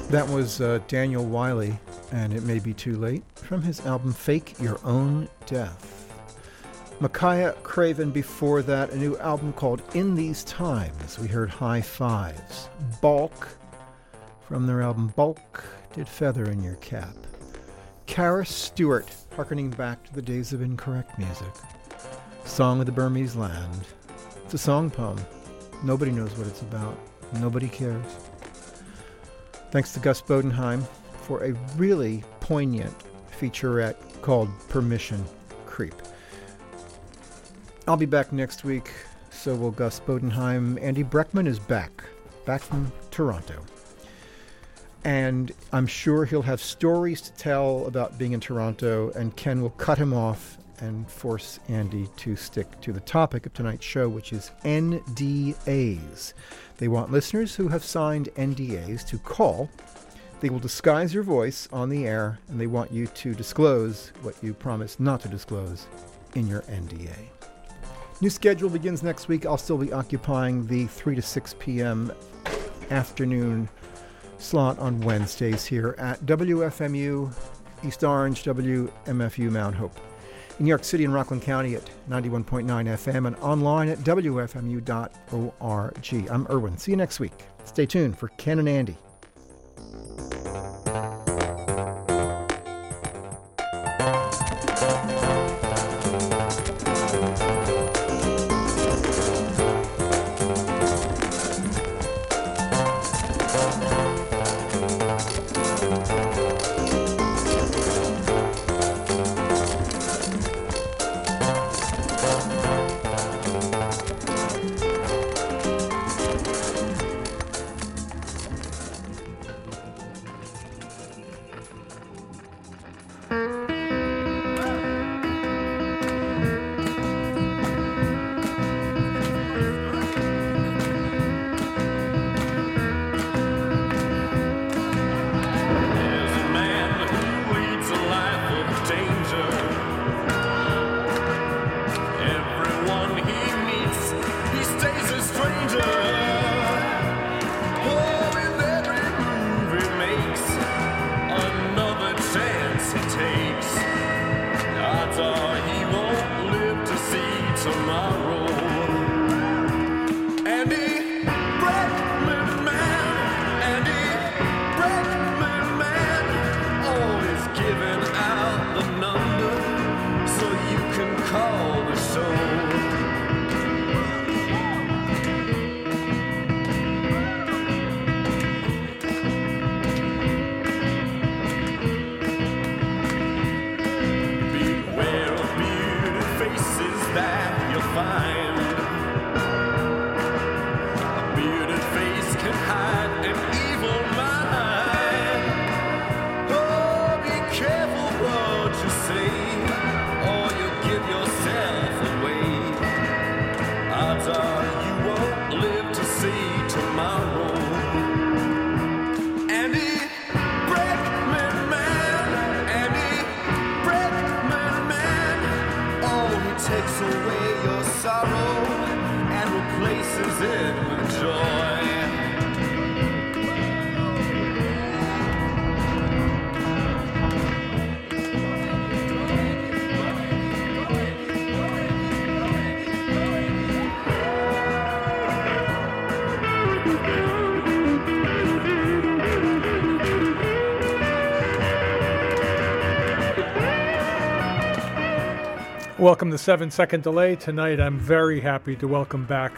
That was Daniel Wiley, and It May Be Too Late, from his album Fake Your Own Death. Micaiah Craven before that, a new album called In These Times. We heard High Fives. Balk, from their album Bulk, did Feather in Your Cap. Karis Stewart, hearkening back to the days of incorrect music. Song of the Burmese Land. It's a song poem. Nobody knows what it's about. Nobody cares. Thanks to Gus Bodenheim for a really poignant featurette called Permission Creep. I'll be back next week, so will Gus Bodenheim. Andy Breckman is back from Toronto. And I'm sure he'll have stories to tell about being in Toronto, and Ken will cut him off and force Andy to stick to the topic of tonight's show, which is NDAs. They want listeners who have signed NDAs to call. They will disguise your voice on the air, and they want you to disclose what you promised not to disclose in your NDA. New schedule begins next week. I'll still be occupying the 3 to 6 p.m. afternoon slot on Wednesdays here at WFMU East Orange, WMFU Mount Hope. In New York City and Rockland County at 91.9 FM and online at WFMU.org. I'm Erwin. See you next week. Stay tuned for Ken and Andy. Welcome to 7 Second Delay. Tonight I'm very happy to welcome back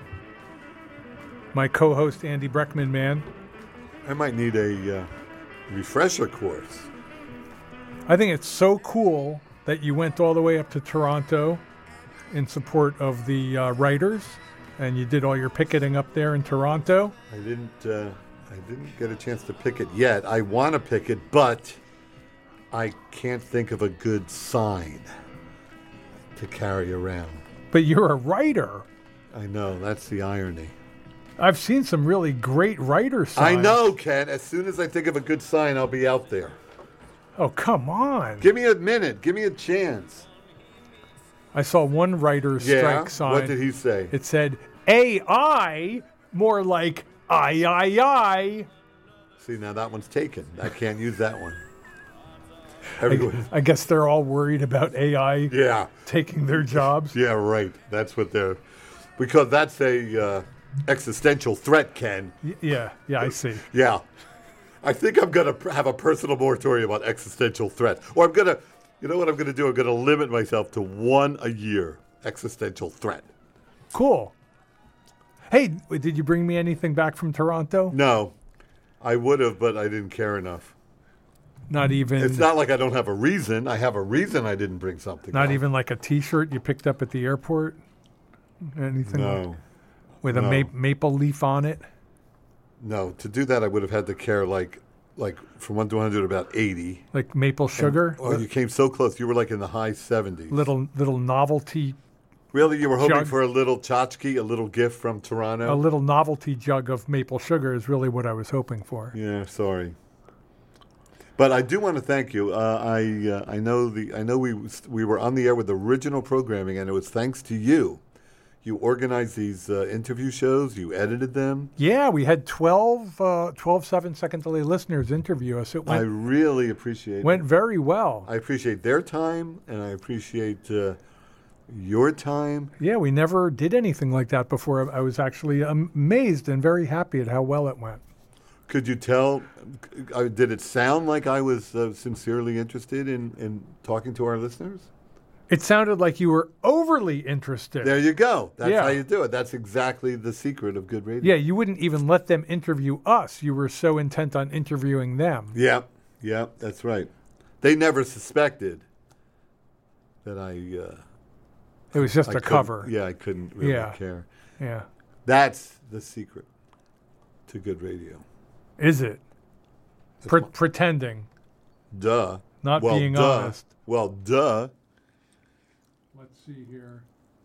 my co-host Andy Breckman, man. I might need a refresher course. I think it's so cool that you went all the way up to Toronto in support of the writers, and you did all your picketing up there in Toronto. I didn't get a chance to picket yet. I want to picket, but I can't think of a good sign to carry around. But you're a writer. I know, that's the irony. I've seen some really great writer signs. I know, Ken. As soon as I think of a good sign, I'll be out there. Oh, come on. Give me a minute. Give me a chance. I saw one writer strike sign. What did he say? It said, AI, more like I. See, now that one's taken. I can't use that one. Everyone. I guess they're all worried about AI Yeah. taking their jobs. Yeah, right. That's what they're... Because that's a existential threat, Ken. Yeah, I see. Yeah. I think I'm going to have a personal moratorium on existential threat. Or I'm going to... You know what I'm going to do? I'm going to limit myself to one a year existential threat. Cool. Hey, did you bring me anything back from Toronto? No. I would have, but I didn't care enough. Not even... It's not like I don't have a reason. I have a reason I didn't bring something. Not back. even like a T-shirt you picked up at the airport? Anything No. with a maple leaf on it? No. To do that, I would have had to care like from 1 to 100 about 80. Like maple sugar? Oh, you came so close. You were like in the high 70s. Little novelty, Really? You were hoping jug. for a little tchotchke, a little gift from Toronto? a little novelty jug of maple sugar is really what I was hoping for. Yeah, sorry. But I do want to thank you. I know we were on the air with original programming, and it was thanks to you. You organized these interview shows. You edited them. Yeah, we had 12 7-second delay listeners interview us. It I went, really appreciate went very well. I appreciate their time, and I appreciate your time. Yeah, we never did anything like that before. I was actually amazed and very happy at how well it went. Could you tell? Did it sound like I was sincerely interested in talking to our listeners? It sounded like you were overly interested. There you go. That's Yeah. how you do it. That's exactly the secret of good radio. Yeah, you wouldn't even let them interview us. You were so intent on interviewing them. Yep, that's right. They never suspected that It was just I a couldn't- cover. Yeah, I couldn't really Yeah. care. Yeah. That's the secret to good radio. Is it? That's my- Pretending. Duh. Not well, being duh. honest. Well, duh. Let's see here.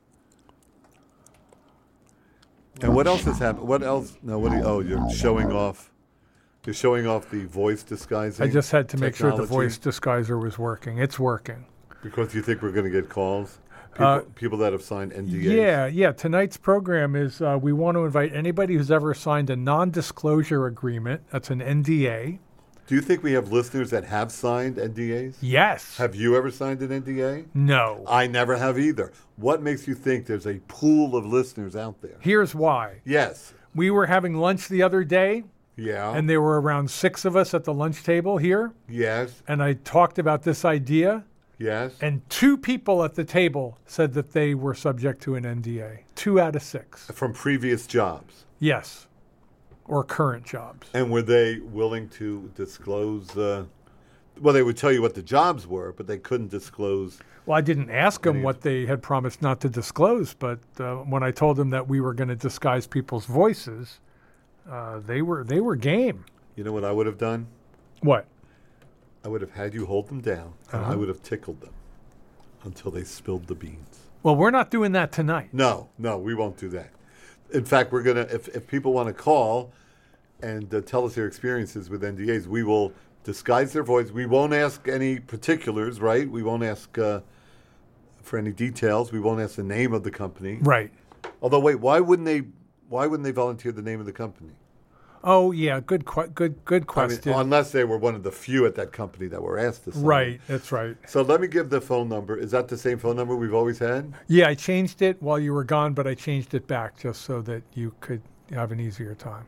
And what else has happened? What else? No, what? You're showing off. You're showing off the voice disguising. I just had to make sure the technology voice disguiser was working. It's working. because you think we're going to get calls. Uh, People that have signed NDAs. Yeah. Tonight's program is we want to invite anybody who's ever signed a non-disclosure agreement. That's an NDA. Do you think we have listeners that have signed NDAs? Yes. Have you ever signed an NDA? No. I never have either. What makes you think there's a pool of listeners out there? Here's why. Yes. We were having lunch the other day, Yeah. and there were around 6 of us at the lunch table here, yes. and I talked about this idea, Yes. and 2 people at the table said that they were subject to an NDA. 2 out of 6. From previous jobs. Yes. Or current jobs. And were they willing to disclose? Well, they would tell you what the jobs were, but they couldn't disclose. Well, I didn't ask them what they had promised not to disclose, but when I told them that we were going to disguise people's voices, they were game. You know what I would have done? What? I would have had you hold them down, and Uh-huh. I would have tickled them until they spilled the beans. Well, we're not doing that tonight. No, we won't do that. In fact, we're gonna. If people want to call and tell us their experiences with NDAs, we will disguise their voice. We won't ask any particulars, right? We won't ask for any details. We won't ask the name of the company. Right. Although, wait, why wouldn't they volunteer the name of the company? Oh, yeah, good I question. mean, unless they were one of the few at that company that were asked to sign. Right, that's right. So let me give the phone number. Is that the same phone number we've always had? Yeah, I changed it while you were gone, but I changed it back just so that you could have an easier time.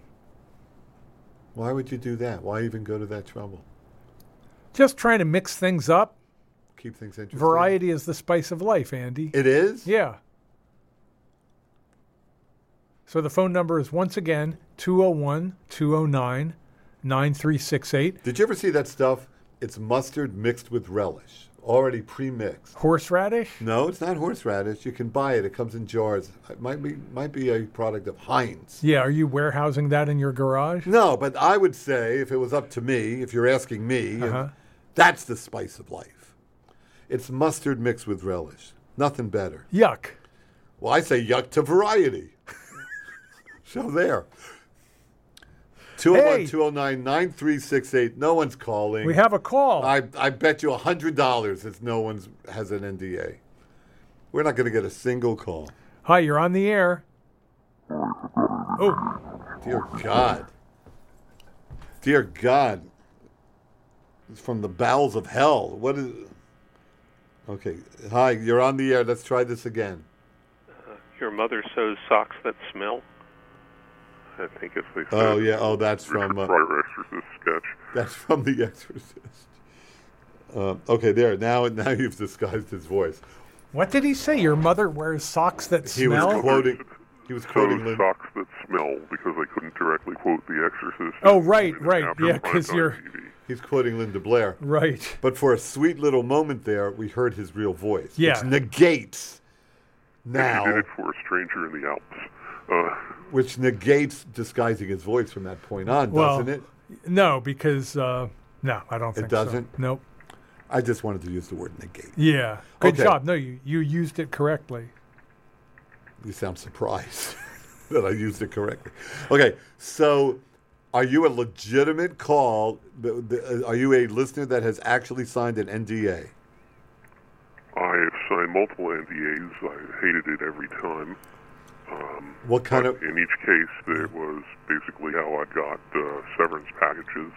Why would you do that? Why even go to that trouble? Just trying to mix things up. Keep things interesting. Variety is the spice of life, Andy. It is? Yeah. So the phone number is once again 201-209-9368. Did you ever see that stuff? It's mustard mixed with relish, already pre-mixed. Horseradish? No, it's not horseradish. You can buy it. It comes in jars. It might be a product of Heinz. Yeah, are you warehousing that in your garage? No, but I would say, if it was up to me, if you're asking me, that's the spice of life. It's mustard mixed with relish. Nothing better. Yuck. Well, I say yuck to variety. So there. 201-209-9368. No one's calling. We have a call. I bet you $100 that no one has an NDA. We're not going to get a single call. Hi, you're on the air. Oh, Dear God. Dear God. It's from the bowels of hell. What is... Okay. Hi, you're on the air. Let's try this again. Your mother sews socks that smell? I think if they say Oh, yeah. Oh, that's from... Richard Pryor Exorcist sketch. That's from The Exorcist. Okay, there. Now you've disguised his voice. What did he say? Your mother wears socks that He smell? was quoting... He was quoting... Sews socks that smell, because I couldn't directly quote The Exorcist. Oh, right. After Yeah, because primetime you're... TV. He's quoting Linda Blair. Right. But for a sweet little moment there, we heard his real voice. Yeah. Which negates And now... he did it for a stranger in the Alps. Which negates disguising his voice from that point on, doesn't it? No, because... no, I don't think doesn't? so. Nope. I just wanted to use the word negate. Yeah. Good Okay. job. No, you used it correctly. You sound surprised that I used it correctly. Okay, so are you a legitimate call? Are you a listener that has actually signed an NDA? I have signed multiple NDAs. I hated it every time. What kind but of... in each case, it was basically how I got severance packages.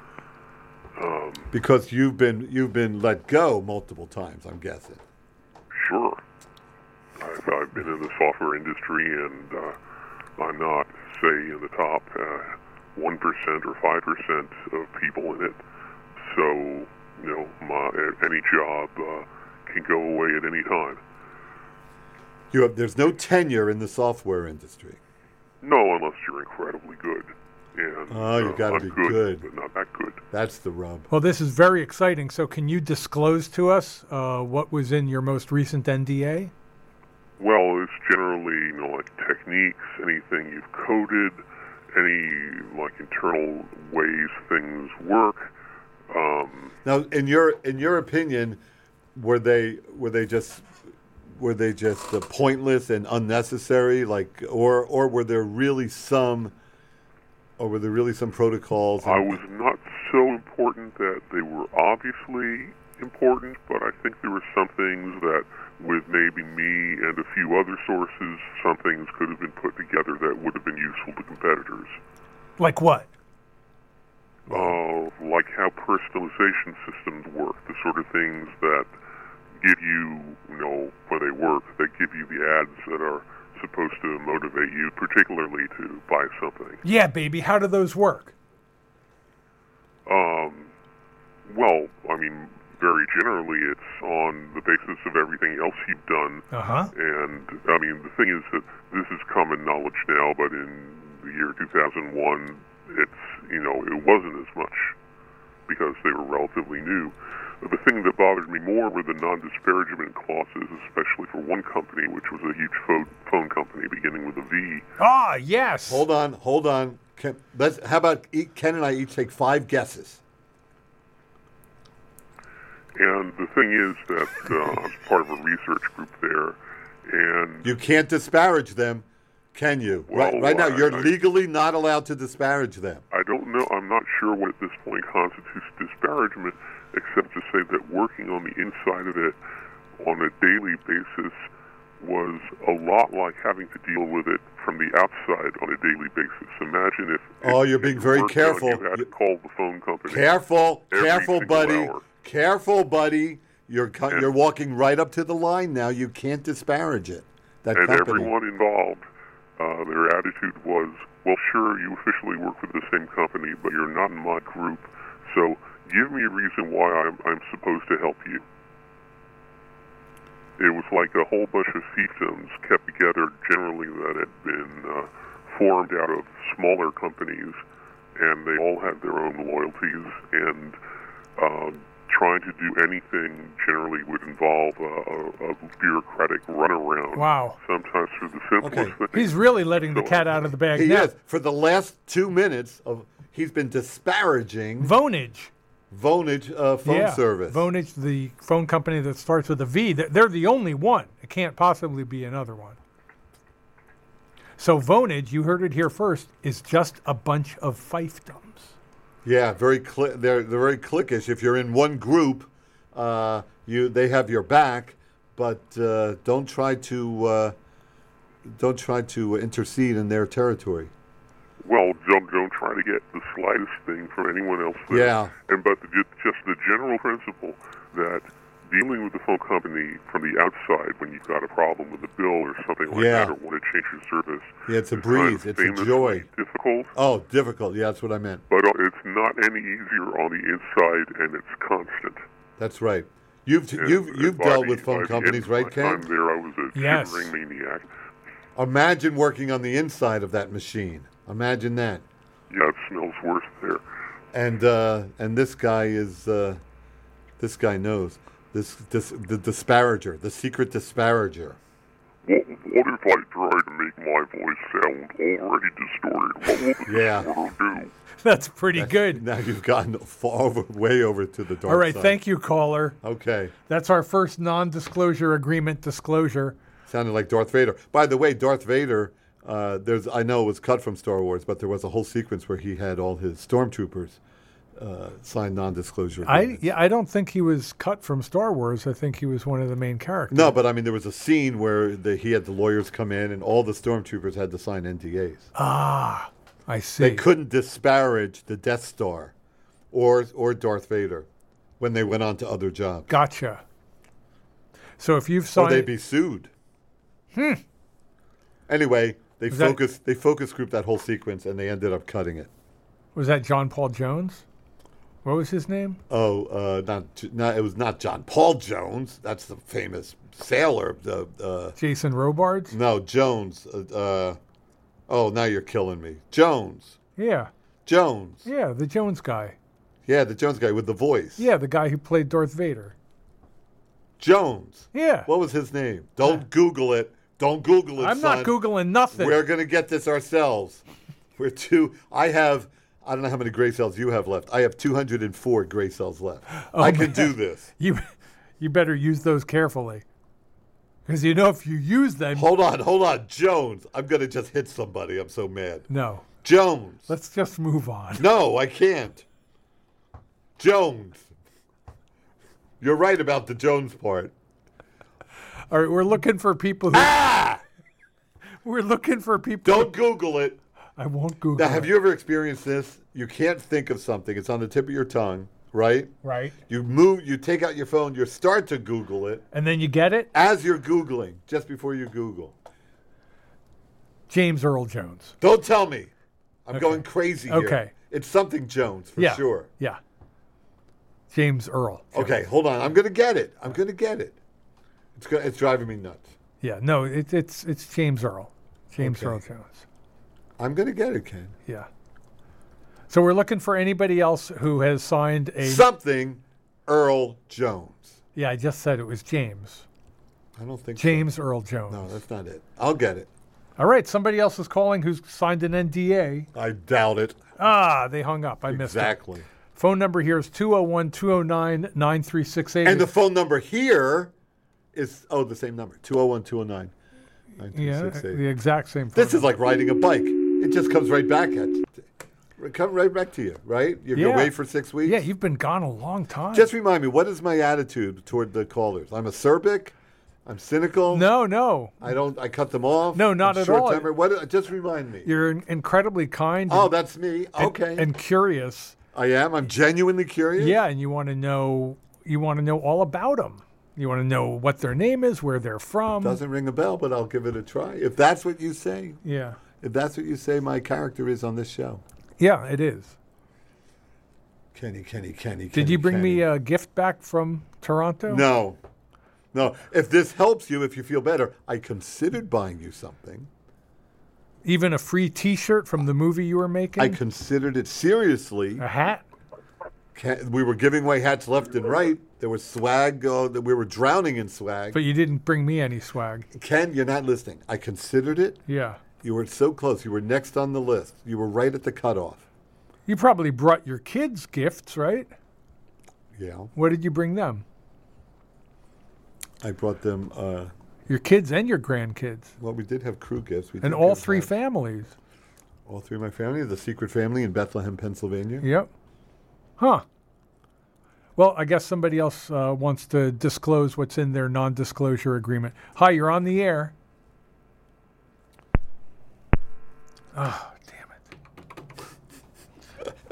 Because you've been let go multiple times, I'm guessing. Sure. I've been in the software industry, and I'm not, say, in the top 1% or 5% of people in it. So, any job can go away at any time. There's no tenure in the software industry. No, unless you're incredibly good. And, you got to I'm be good. but not that good. That's the rub. Well, this is very exciting. So can you disclose to us what was in your most recent NDA? Well, it's generally, like techniques, anything you've coded, any, like, internal ways things work. Now, in your opinion, were they just pointless and unnecessary, like, or were there really some protocols? I was not so important that they were obviously important, but I think there were some things that, with maybe me and a few other sources, some things could have been put together that would have been useful to competitors. Like what? Like how personalization systems work, the sort of things that give you, when they work, that give you the ads that are supposed to motivate you, particularly to buy something. Yeah, baby. How do those work? Well, I mean, very generally, it's on the basis of everything else you've done. Uh-huh. And, I mean, the thing is that this is common knowledge now, but in the year 2001, it wasn't as much because they were relatively new. The thing that bothered me more were the non-disparagement clauses, especially for one company, which was a huge phone company beginning with a V. Ah, yes. Hold on. How about Ken and I each take 5 guesses? And the thing is that I was part of a research group there, and... You can't disparage them, can you? Well, right now, you're legally not allowed to disparage them. I don't know. I'm not sure what at this point constitutes disparagement, except to say that working on the inside of it on a daily basis was a lot like having to deal with it from the outside on a daily basis. Imagine if you're being very careful. You had to call the phone company. Careful, single buddy. hour. Careful, buddy. You're walking right up to the line now. You can't disparage it. That and company. Everyone involved, their attitude was, well, sure, you officially work with the same company, but you're not in my group, so give me a reason why I'm supposed to help you. It was like a whole bunch of fiefdoms kept together, generally that had been formed out of smaller companies, and they all had their own loyalties, and trying to do anything generally would involve a bureaucratic runaround. Wow. Sometimes for the simplest thing. He's really letting the cat out of the bag now. Is. For the last 2 minutes, he's been disparaging Vonage phone service. Vonage, the phone company that starts with a V. They're the only one. It can't possibly be another one. So Vonage, you heard it here first, is just a bunch of fiefdoms. Yeah, they're very cliquish. If you're in one group, they have your back, but don't try to intercede in their territory. well, don't try to get the slightest thing from anyone else there. Yeah. But just the general principle that dealing with the phone company from the outside when you've got a problem with a bill or something like that, or want to change your service, it's a is breeze. It's a joy. Difficult. Oh, difficult. Yeah, that's what I meant. But it's not any easier on the inside, and it's constant. That's right. You've dealt with phone companies, right, Ken? Time there, I was a Yes. tutoring maniac. Imagine working on the inside of that machine. Imagine that. Yeah, it smells worse there. And this guy is this guy knows the disparager, the secret disparager. What if I try to make my voice sound already distorted? What will the Yeah. distorter do? That's pretty good. Now you've gotten way over to the dark All right, side. thank you, caller. Okay. That's our first non-disclosure agreement disclosure. Sounded like Darth Vader. By the way, Darth Vader, I know it was cut from Star Wars, but there was a whole sequence where he had all his stormtroopers sign non-disclosure agreements. I don't think he was cut from Star Wars. I think he was one of the main characters. No, but I mean, there was a scene where he had the lawyers come in and all the stormtroopers had to sign NDAs. Ah, I see. They couldn't disparage the Death Star or Darth Vader when they went on to other jobs. Gotcha. So if you've Or signed... they'd be sued. Anyway, they focus grouped that whole sequence and they ended up cutting it. Was that John Paul Jones? What was his name? Oh, it was not John Paul Jones. That's the famous sailor. Jason Robards? No, Jones. Now you're killing me. Jones. Yeah. Jones. Yeah, the Jones guy. Yeah, the Jones guy with the voice. Yeah, the guy who played Darth Vader. Jones. Yeah. What was his name? Don't Google it. Don't Google it, I'm son. not Googling nothing. We're going to get this ourselves. I don't know how many gray cells you have left. I have 204 gray cells left. I can do this. You better use those carefully. Because if you use them... Hold on. Jones. I'm going to just hit somebody. I'm so mad. No. Jones. Let's just move on. No, I can't. Jones. You're right about the Jones part. All right, we're looking for people who... We're looking for people... Don't Google it. I won't Google Now, have you ever experienced this? You can't think of something. It's on the tip of your tongue, right? Right. You take out your phone, you start to Google it. And then you get it? As you're Googling, just before you Google. James Earl Jones. Don't tell me. I'm going crazy here. Okay. It's something Jones, for sure. Yeah. James Earl Jones. Okay, hold on. I'm going to get it. It's driving me nuts. Yeah, no, it's James Earl. James Earl Jones. I'm going to get it, Ken. Yeah. So we're looking for anybody else who has signed a... Something Earl Jones. Yeah, I just said it was James. I don't think James Earl Jones. No, that's not it. I'll get it. All right, somebody else is calling who's signed an NDA. I doubt it. They hung up. I missed it. Exactly. Phone number here is 201-209-9368. And the phone number here is, the same number, 201-209-9368. Yeah, the exact same phone This is like riding a bike. It just comes right back at you. Come right back to you, right? You're away for 6 weeks? Yeah, you've been gone a long time. Just remind me, what is my attitude toward the callers? I'm acerbic? I'm cynical? No. I cut them off? No, not I'm at all. Short-tempered? Just remind me. You're incredibly kind. That's me. Okay. And curious. I am. I'm genuinely curious. Yeah, and you want to know all about them. You want to know what their name is, where they're from. Doesn't ring a bell, but I'll give it a try. If that's what you say. Yeah. If that's what you say my character is on this show. Yeah, it is. Kenny. Did you bring me a gift back from Toronto? No. If this helps you, if you feel better, I considered buying you something. Even a free T-shirt from the movie you were making? I considered it seriously. A hat? We were giving away hats left and right. There was swag. We were drowning in swag. But you didn't bring me any swag. Ken, you're not listening. I considered it. Yeah. You were so close. You were next on the list. You were right at the cutoff. You probably brought your kids gifts, right? Yeah. What did you bring them? I brought them... your kids and your grandkids. Well, we did have crew gifts. And all three families. All three of my family. The secret family in Bethlehem, Pennsylvania. Yep. Huh. Well, I guess somebody else wants to disclose what's in their non-disclosure agreement. Hi, you're on the air. Oh, damn it.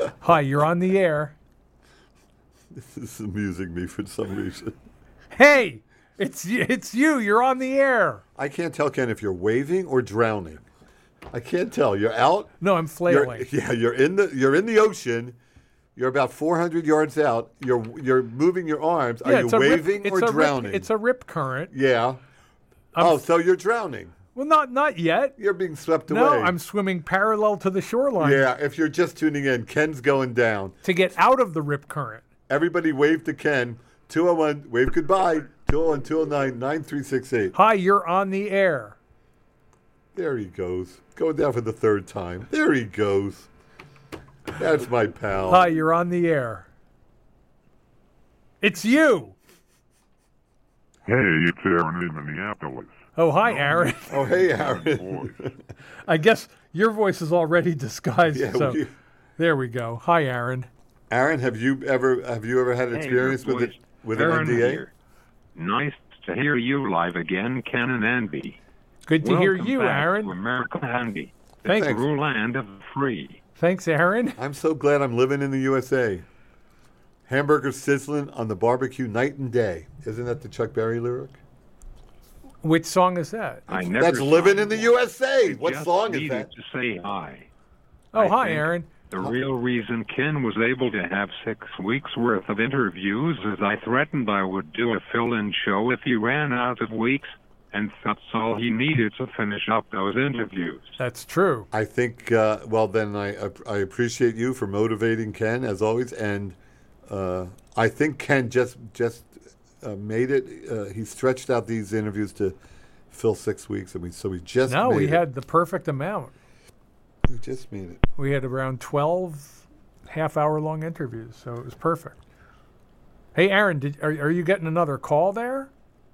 Hi, you're on the air. This is amusing me for some reason. Hey, it's you. You're on the air. I can't tell, Ken, if you're waving or drowning. I can't tell. You're out. No, I'm flailing. You're in the ocean. You're about 400 yards out. You're moving your arms. Are you waving or drowning? It's a rip current. Yeah. So you're drowning. Well, not yet. You're being swept away. No, I'm swimming parallel to the shoreline. Yeah, if you're just tuning in, Ken's going down. To get out of the rip current. Everybody wave to Ken. 201, wave goodbye. 201-209-9368. Hi, you're on the air. There he goes. Going down for the third time. There he goes. That's my pal. Hi, you're on the air. It's you. Hey, it's Aaron in Minneapolis. Oh, hi, Aaron. Oh, hey, Aaron. I guess your voice is already disguised. Yeah, so there we go. Hi, Aaron. Aaron, have you ever had an experience with an NDA? Here. Nice to hear you live again, Ken and Andy. Good to hear Welcome you, back Aaron. to America, Andy. Thanks. The true land of the free. Thanks, Aaron. I'm so glad I'm living in the USA. Hamburger sizzling on the barbecue night and day. Isn't that the Chuck Berry lyric? Which song is that? I never That's saw living in the you. USA. I What just song is needed that? to say hi. Oh, I hi, think Aaron. The real reason Ken was able to have 6 weeks' worth of interviews is I threatened I would do a fill-in show if he ran out of weeks, and that's all he needed to finish up those interviews. That's true. I think, then I appreciate you for motivating Ken, as always, and I think Ken just made it. He stretched out these interviews to fill 6 weeks, and we just No, made we it. had the perfect amount. We just made it. We had around 12 half-hour-long interviews, so it was perfect. Hey, Aaron, are you getting another call there?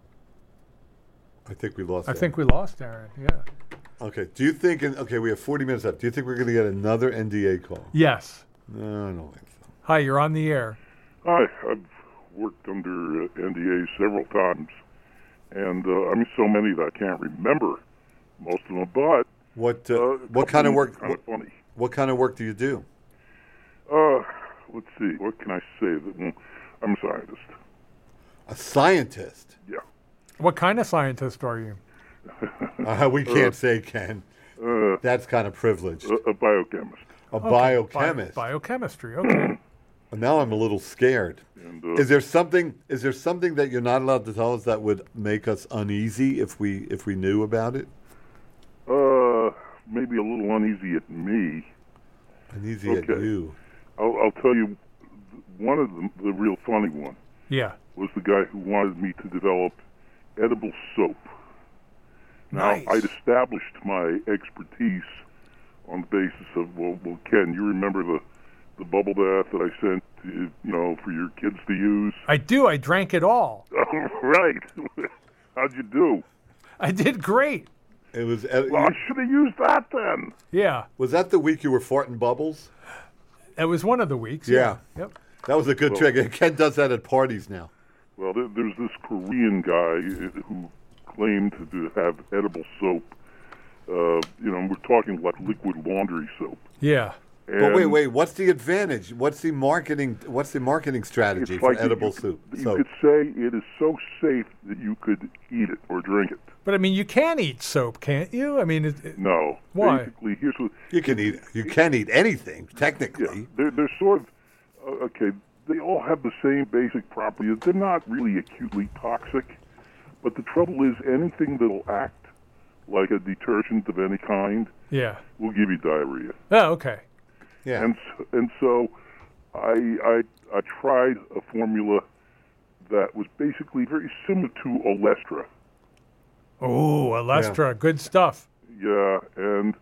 I think we lost I Aaron. think we lost Aaron, yeah. Okay, do you think, we have 40 minutes left. Do you think we're going to get another NDA call? Yes. No, I don't think so. Hi, you're on the air. Hi, I've worked under NDAs several times, and so many that I can't remember most of them. But What kind of work? Kind of funny. What kind of work do you do? Let's see. What can I say? I'm a scientist. A scientist. Yeah. What kind of scientist are you? We can't say, Ken. That's kind of privileged. A biochemist. A biochemist. Biochemistry, okay. Now I'm a little scared. And, Is there something that you're not allowed to tell us that would make us uneasy if we knew about it? Maybe a little uneasy at me. Uneasy at you. I'll tell you, one of the real funny one Yeah. was the guy who wanted me to develop edible soap. Now, Nice. I'd established my expertise on the basis of, well, Ken, you remember the bubble bath that I sent, for your kids to use? I do. I drank it all. Right. How'd you do? I did great. It was. Well, I should have used that then. Yeah. Was that the week you were farting bubbles? It was one of the weeks. Yeah. Yep. That was a good trick. Ken does that at parties now. Well, there's this Korean guy who claimed to have edible soap. We're talking like liquid laundry soap. Yeah. But wait, what's the advantage? What's the marketing strategy for edible soup? You could say it is so safe that you could eat it or drink it. But I mean, you can eat soap, can't you? I mean, No. Why? Basically, here's what You can eat anything technically. yeah, they're sort of okay. They all have the same basic properties. They're not really acutely toxic, but the trouble is anything that'll act like a detergent of any kind yeah. will give you diarrhea. Oh, okay. Yeah. And so I tried a formula that was basically very similar to Olestra. Oh, Alestra, good stuff. Yeah, and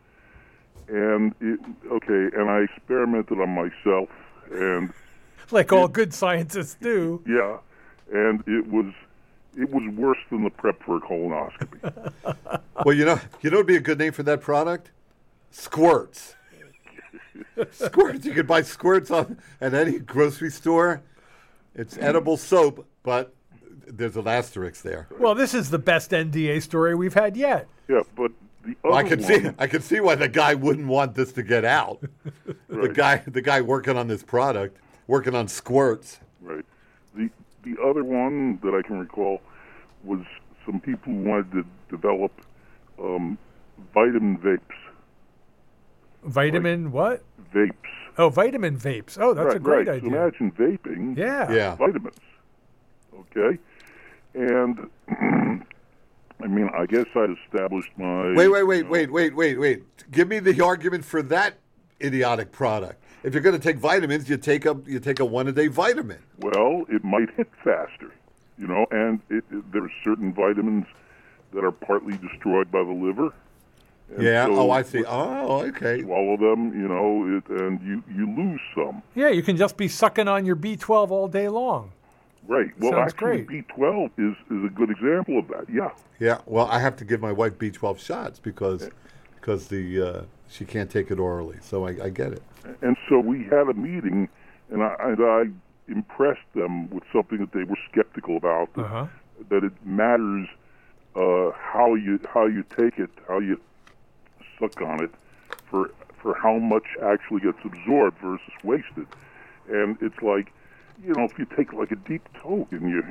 I experimented on myself, and Like all good scientists do. yeah, and it was worse than the prep for a colonoscopy. Well, you know would be a good name for that product? Squirts. Squirts. You could buy Squirts at any grocery store. It's edible soap, but there's an asterisk there. Well, this is the best NDA story we've had yet. Yeah, but the other Well, one, I can see why the guy wouldn't want this to get out. the guy working on this product, working on squirts. Right. The other one that I can recall was some people who wanted to develop vitamin vapes. Vitamin what? Vapes. Oh, vitamin vapes. Oh, that's a great idea. So imagine vaping. Yeah. Vitamins. Okay. And I mean, I guess I'd established my. Wait. Give me the argument for that idiotic product. If you're going to take vitamins, you take a 1-a-day vitamin. Well, it might hit faster, and there are certain vitamins that are partly destroyed by the liver. And yeah. so I see. Oh, okay. Swallow them, and you lose some. Yeah, you can just be sucking on your B12 all day long. Right. Well, Sounds actually, great. B12 is a good example of that. Yeah. Yeah. Well, I have to give my wife B12 shots because she can't take it orally. So I get it. And so we had a meeting, and I impressed them with something that they were skeptical about. That it matters how you take it, how you suck on it, for how much actually gets absorbed versus wasted. And it's like, if you take like a deep toke and you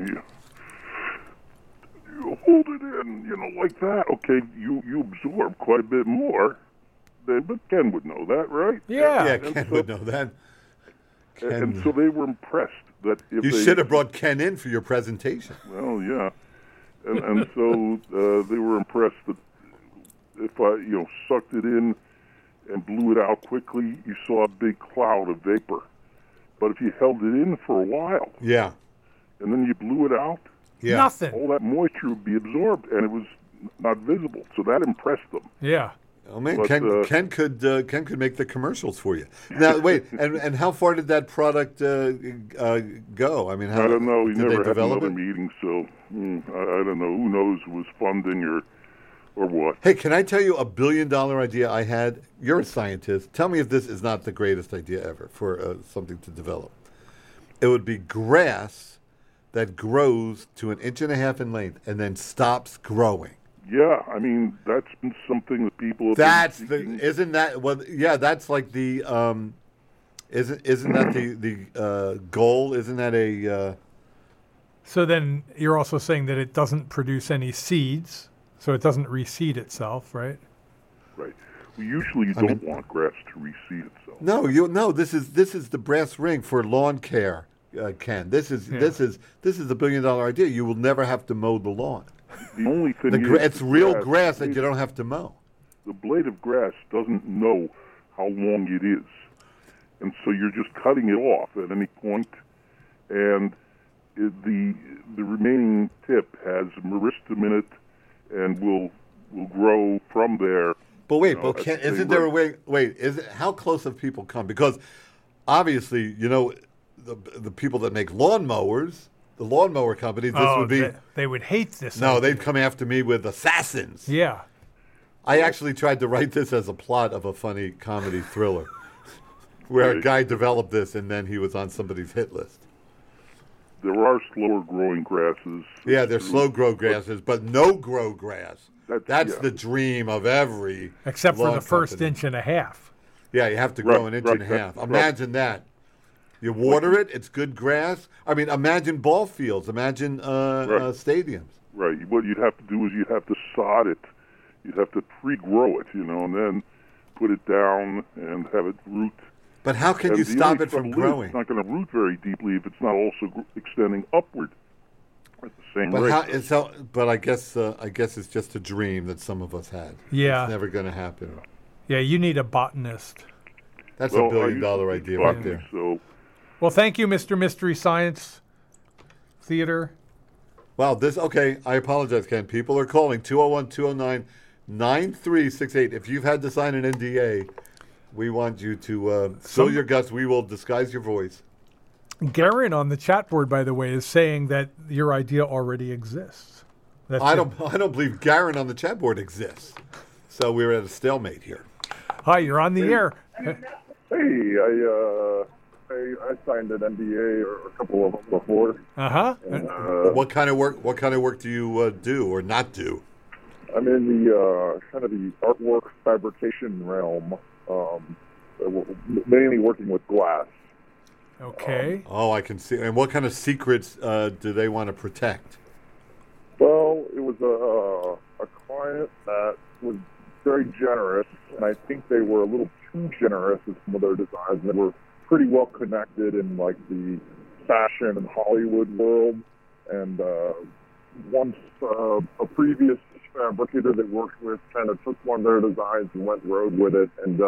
hold it in, like that, okay, you absorb quite a bit more. But Ken would know that, right? Yeah. Ken would know that. And so they were impressed that if you should have brought Ken in for your presentation. Well, yeah. And so they were impressed that if I, sucked it in and blew it out quickly, you saw a big cloud of vapor. But if you held it in for a while, yeah, and then you blew it out, nothing. All that moisture would be absorbed, and it was not visible. So that impressed them. Yeah. Oh man, But, Ken could make the commercials for you. Now wait, and how far did that product go? I mean, how, I don't know. We did never they had develop another it? meeting, so I don't know. Who knows who was funding or what? Hey, can I tell you a $1 billion idea I had? You're a scientist. Tell me if this is not the greatest idea ever for something to develop. It would be grass that grows to 1.5 inches in length and then stops growing. Yeah, I mean that's been something that people have been seeking. Isn't that well? Yeah, that's like the isn't that the goal? Isn't that a? So then you're also saying that it doesn't produce any seeds, so it doesn't reseed itself, right? Right. Well, usually you don't want grass to reseed itself. No, this is the brass ring for lawn care, Ken. This is the $1 billion idea. You will never have to mow the lawn. The only thing it's real grass that you don't have to mow. The blade of grass doesn't know how long it is, and so you're just cutting it off at any point, and the remaining tip has meristem in it, and will grow from there. But wait, isn't there a way? Wait, how close have people come? Because obviously, the people that make lawnmowers. The lawnmower companies, would be... They would hate this. No, they'd come after me with assassins. Yeah. I actually tried to write this as a plot of a funny comedy thriller where a guy developed this and then he was on somebody's hit list. There are slower growing grasses. Yeah, there's slow grow grasses, but no grow grass. That's the dream of every except for the first company. 1.5 inches. Yeah, you have to grow 1.5 inches. Imagine that. You water it, it's good grass. I mean, imagine ball fields. Imagine stadiums. Right. What you'd have to do is you'd have to sod it. You'd have to pre-grow it, and then put it down and have it root. But how can you stop it from growing? It's not going to root very deeply if it's not also extending upward at the same rate. But I guess it's just a dream that some of us had. Yeah. It's never going to happen. Yeah, you need a botanist. That's a $1 billion idea right there. So. Well, thank you, Mr. Mystery Science Theater. Wow, I apologize, Ken. People are calling 201-209-9368. If you've had to sign an NDA, we want you to spill your guts. We will disguise your voice. Garen on the chat board, by the way, is saying that your idea already exists. I don't believe Garen on the chat board exists. So we're at a stalemate here. Hi, you're on the air. Hey, I signed an NDA or a couple of them before. What kind of work do you do or not do? I'm in the kind of the artwork fabrication realm. mainly working with glass. Okay. Oh, I can see. And what kind of secrets do they want to protect? Well, it was a client that was very generous, and I think they were a little too generous with some of their designs. They were pretty well connected in like the fashion and Hollywood world. And once a previous fabricator they worked with kind of took one of their designs and went rogue with it, and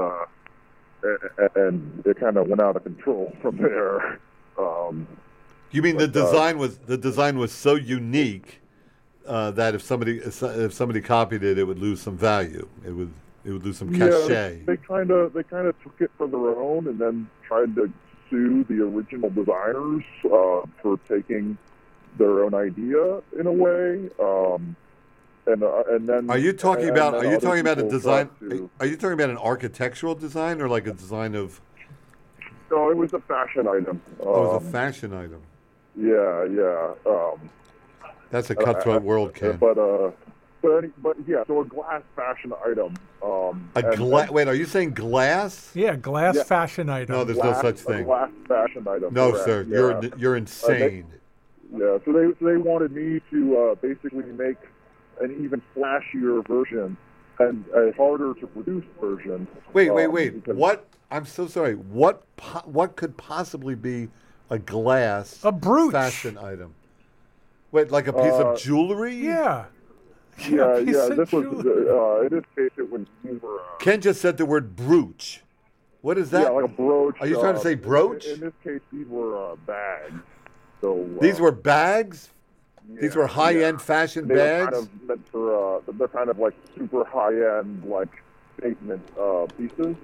it kind of went out of control from there. You mean the design was so unique that if somebody copied it, it would lose some value. It would lose some cachet. Yeah, they kind of took it for their own, and then tried to sue the original designers for taking their own idea in a way. And then Are you talking about a design? To, are you talking about an architectural design or like a design of? No, it was a fashion item. It was a fashion item. Yeah. That's a cutthroat world, Ken. But yeah, so a glass fashion item. Wait, are you saying glass? Yeah, glass fashion item. No, there's no such thing. A glass fashion item. No, correct. sir. Yeah. You're insane. So they wanted me to basically make an even flashier version and a harder to produce version. Wait. What? I'm so sorry. What could possibly be a glass brooch fashion item? Wait, like a piece of jewelry? Yeah. Yeah. This was in this case it was more. Ken just said the word brooch. What is that? Yeah, like a brooch. Are you trying to say brooch? In this case, these were bags. So these were bags. These were high-end yeah. fashion they bags. Were kind of meant for. They're kind of like super high-end, like statement pieces.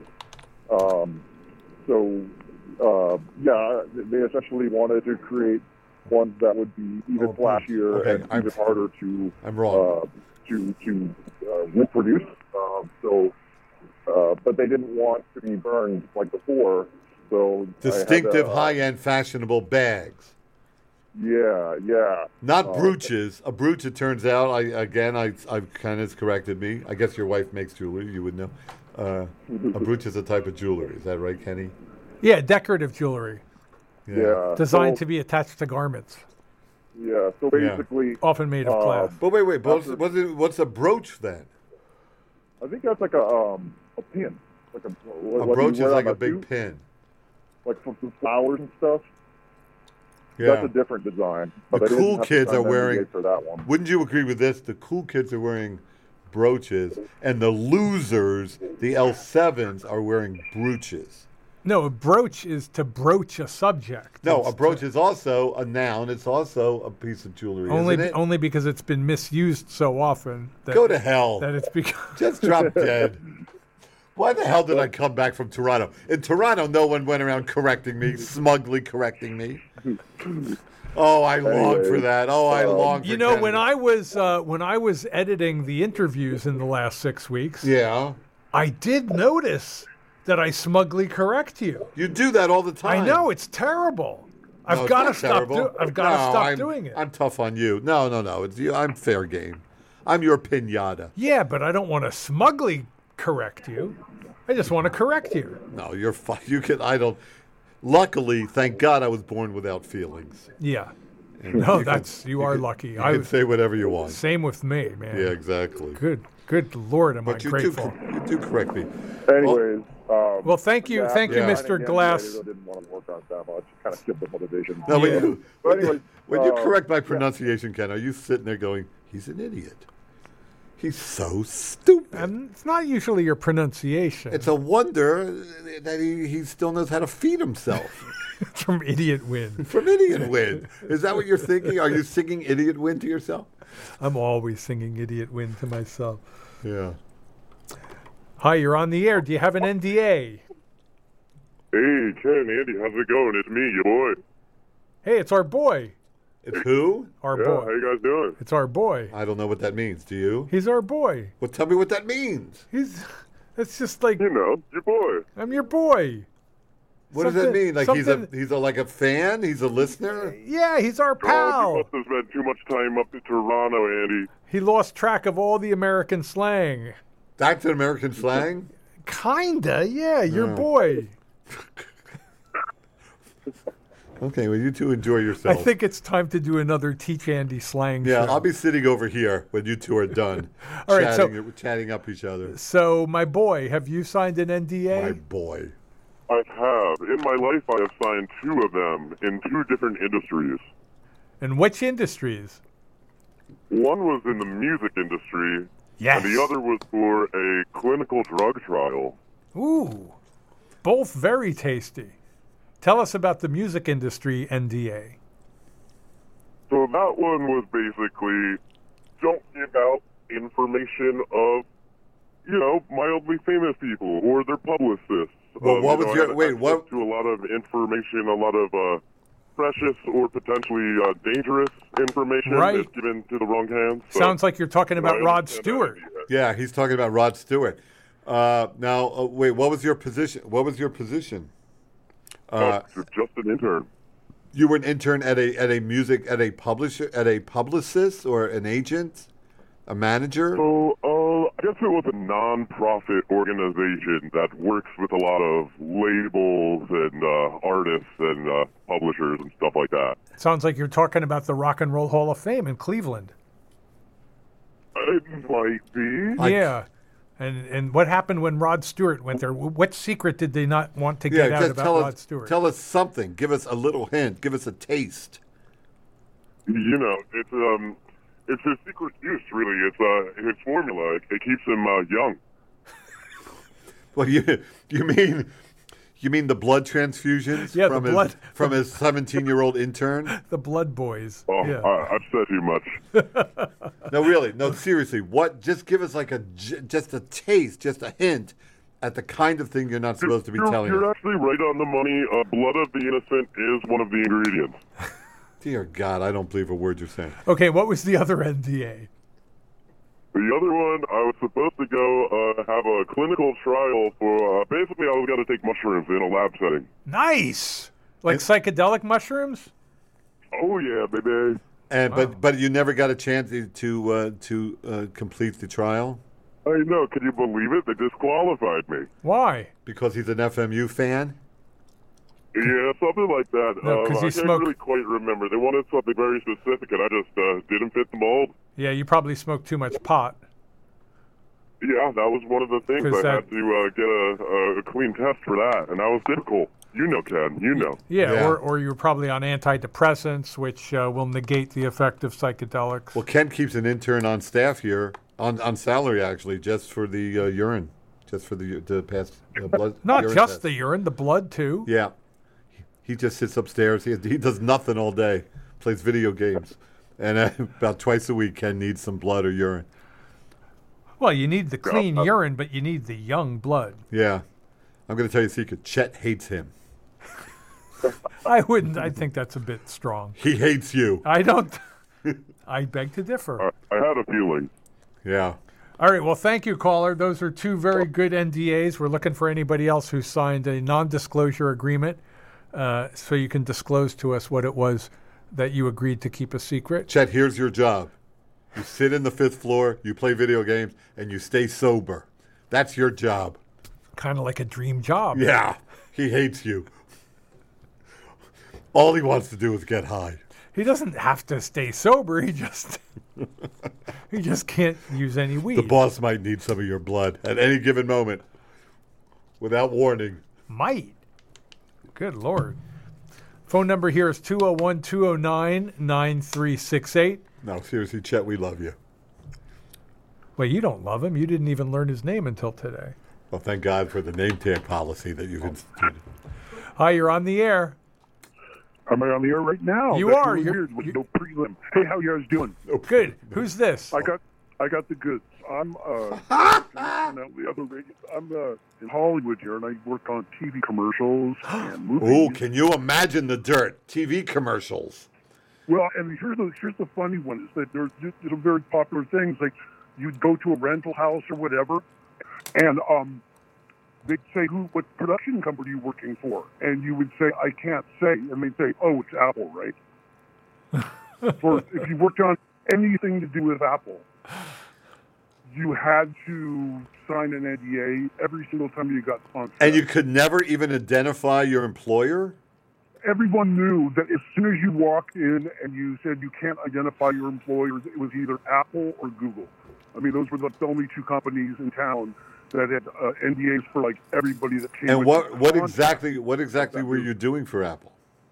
They essentially wanted to create ones that would be even flashier and even harder to. I'm wrong. To reproduce. But they didn't want to be burned like before. So distinctive, high-end, fashionable bags. Yeah. Not brooches. A brooch, it turns out, I've kind of corrected me. I guess your wife makes jewelry. You would know. A brooch is a type of jewelry. Is that right, Kenny? Yeah, decorative jewelry. Yeah. Designed to be attached to garments. Yeah. So basically, often made of glass. But wait. What's a brooch then? I think that's like a pin. Like a brooch is like a big pin. Like for flowers and stuff. Yeah. That's a different design. The cool kids are wearing. For that one. Wouldn't you agree with this? The cool kids are wearing brooches, and the losers, the L7s, are wearing brooches. No, a brooch is to broach a subject. No, a brooch is also a noun. It's also a piece of jewelry, isn't it? Only because it's been misused so often. Go to hell. That it's become just drop dead. Why the hell did I come back from Toronto? In Toronto, no one went around correcting me, smugly correcting me. Oh, I longed for that. Oh, I longed for Canada. When I was editing the interviews in the last 6 weeks, I did notice that I smugly correct you. You do that all the time. I know, it's terrible. I've got to stop doing it. I'm tough on you. No. I'm fair game. I'm your piñata. Yeah, but I don't want to smugly correct you. I just want to correct you. No, you're fine. Luckily, thank God I was born without feelings. Yeah. No, you are lucky. You can say whatever you want. Same with me, man. Yeah, exactly. Good Lord, am I grateful. You do correct me. Anyways. Well, thank you, Mr. Glass. I didn't want to work on that much. Kind of skipped the motivation. No, when you correct my pronunciation, Ken, are you sitting there going, he's an idiot? He's so stupid. And it's not usually your pronunciation. It's a wonder that he still knows how to feed himself. From Idiot Win. From Idiot Win. Is that what you're thinking? Are you singing Idiot Win to yourself? I'm always singing Idiot Win to myself. Yeah. Hi, you're on the air. Do you have an NDA? Hey, Ken, Andy, how's it going? It's me, your boy. Hey, it's our boy. It's who? Our boy. How you guys doing? It's our boy. I don't know what that means. Do you? He's our boy. Well, tell me what that means. It's just like... You know, your boy. I'm your boy. What does that mean? Like he's like a fan? He's a listener? Yeah, he's our pal. You must have spent too much time up in Toronto, Andy. He lost track of all the American slang. That's an American slang? Kinda, yeah, your Yeah. boy. Okay, well, you two enjoy I yourself. think it's time to do another Teach Andy slang Yeah, show. I'll be sitting over here when you two are done, All right, so- chatting up each other. So, my boy, have you signed an NDA? My boy. I have. In my life, I have signed 2 of them in 2 different industries. And which industries? One was in the music industry, Yes. and the other was for a clinical drug trial. Ooh, both very tasty. Tell us about the music industry NDA. So that one was basically, don't give out information of, mildly famous people or their publicists. Well, what was I your- had wait, access what- to a lot of information, a lot of precious or potentially dangerous information Right. is given to the wrong hands. So, Sounds like you're talking about I Rod understand Stewart. that idea. Yeah, he's talking about Rod Stewart. Wait, what was your position? Just an intern. You were an intern at a publicist or an agent, a manager. So, I guess it was a non-profit organization that works with a lot of labels and artists and publishers and stuff like that. Sounds like you're talking about the Rock and Roll Hall of Fame in Cleveland. It might be. Yeah. And what happened when Rod Stewart went there? What secret did they not want to Yeah, get out just about Rod Stewart? tell us something. Give us a little hint. Give us a taste. It's his secret use, really. It's his formula. It keeps him young. Well, you mean the blood transfusions Yeah, the from blood- from his 17-year-old intern? The Blood Boys. Oh, Yeah. I've said too much. No, really. No, seriously. What? Just give us like just a taste, just a hint at the kind of thing you're not supposed to be telling You're us. actually right on the money. Blood of the innocent is one of the ingredients. Dear God, I don't believe a word you're saying. Okay, what was the other NDA? The other one, I was supposed to go have a clinical trial for, basically I was going to take mushrooms in a lab setting. Nice. Like psychedelic mushrooms? Oh yeah, baby. And but you never got a chance to complete the trial I know, can you believe it? They disqualified me. Why? because he's an FMU fan. Yeah, something like that. No, 'cause I you can't smoke- really quite remember. They wanted something very specific, and I just didn't fit the mold. Yeah, you probably smoked too much pot. Yeah, that was one of the things. 'Cause I had to get a clean test for that, and that was difficult. You know, Ken, you know. Yeah, Yeah. Or you're probably on antidepressants, which will negate the effect of psychedelics. Well, Ken keeps an intern on staff here on salary actually, just for the urine, just for the pass blood. Not urine just test. the urine, the blood too. Yeah, he just sits upstairs. He does nothing all day. Plays video games, and about twice a week, Ken needs some blood or urine. Well, you need the clean urine, but you need the young blood. Yeah, I'm going to tell you a secret. Chet hates him. I wouldn't. I think that's a bit strong. He hates you. I don't. I beg to differ. I had a feeling. Yeah. All right. Well, thank you, caller. Those are 2 very good NDAs. We're looking for anybody else who signed a non-disclosure agreement, so you can disclose to us what it was that you agreed to keep a secret. Chet, here's your job. You sit in the 5th floor, you play video games, and you stay sober. That's your job. Kind of like a dream job. Yeah, he hates you. All he wants to do is get high. He doesn't have to stay sober. He just can't use any weed. The boss might need some of your blood at any given moment without warning. Might. Good Lord. Phone number here is 201-209-9368. No, seriously, Chet, we love you. Well, you don't love him. You didn't even learn his name until today. Well, thank God for the name tag policy that you've instituted. Hi, you're on the air. Am I on the air right now? You That's are. really You're- weird with no prelim. Hey, how you guys doing? Good. Who's this? I got the goods. I'm the other radio. I'm in Hollywood here, and I work on TV commercials and movies. Oh, can you imagine the dirt? TV commercials. Well, and here's the funny one is that there's a very popular thing. It's like you'd go to a rental house or whatever, and they'd say what production company are you working for, and you would say I can't say, and they'd say, oh, it's Apple, right? For if you worked on anything to do with Apple. you had to sign an NDA every single time you got on set. And you could never even identify your employer? Everyone knew that as soon as you walked in and you said you can't identify your employers, it was either Apple or Google. I mean, those were the only two companies in town that had NDAs for like everybody that came. And what contact. exactly were you doing for Apple?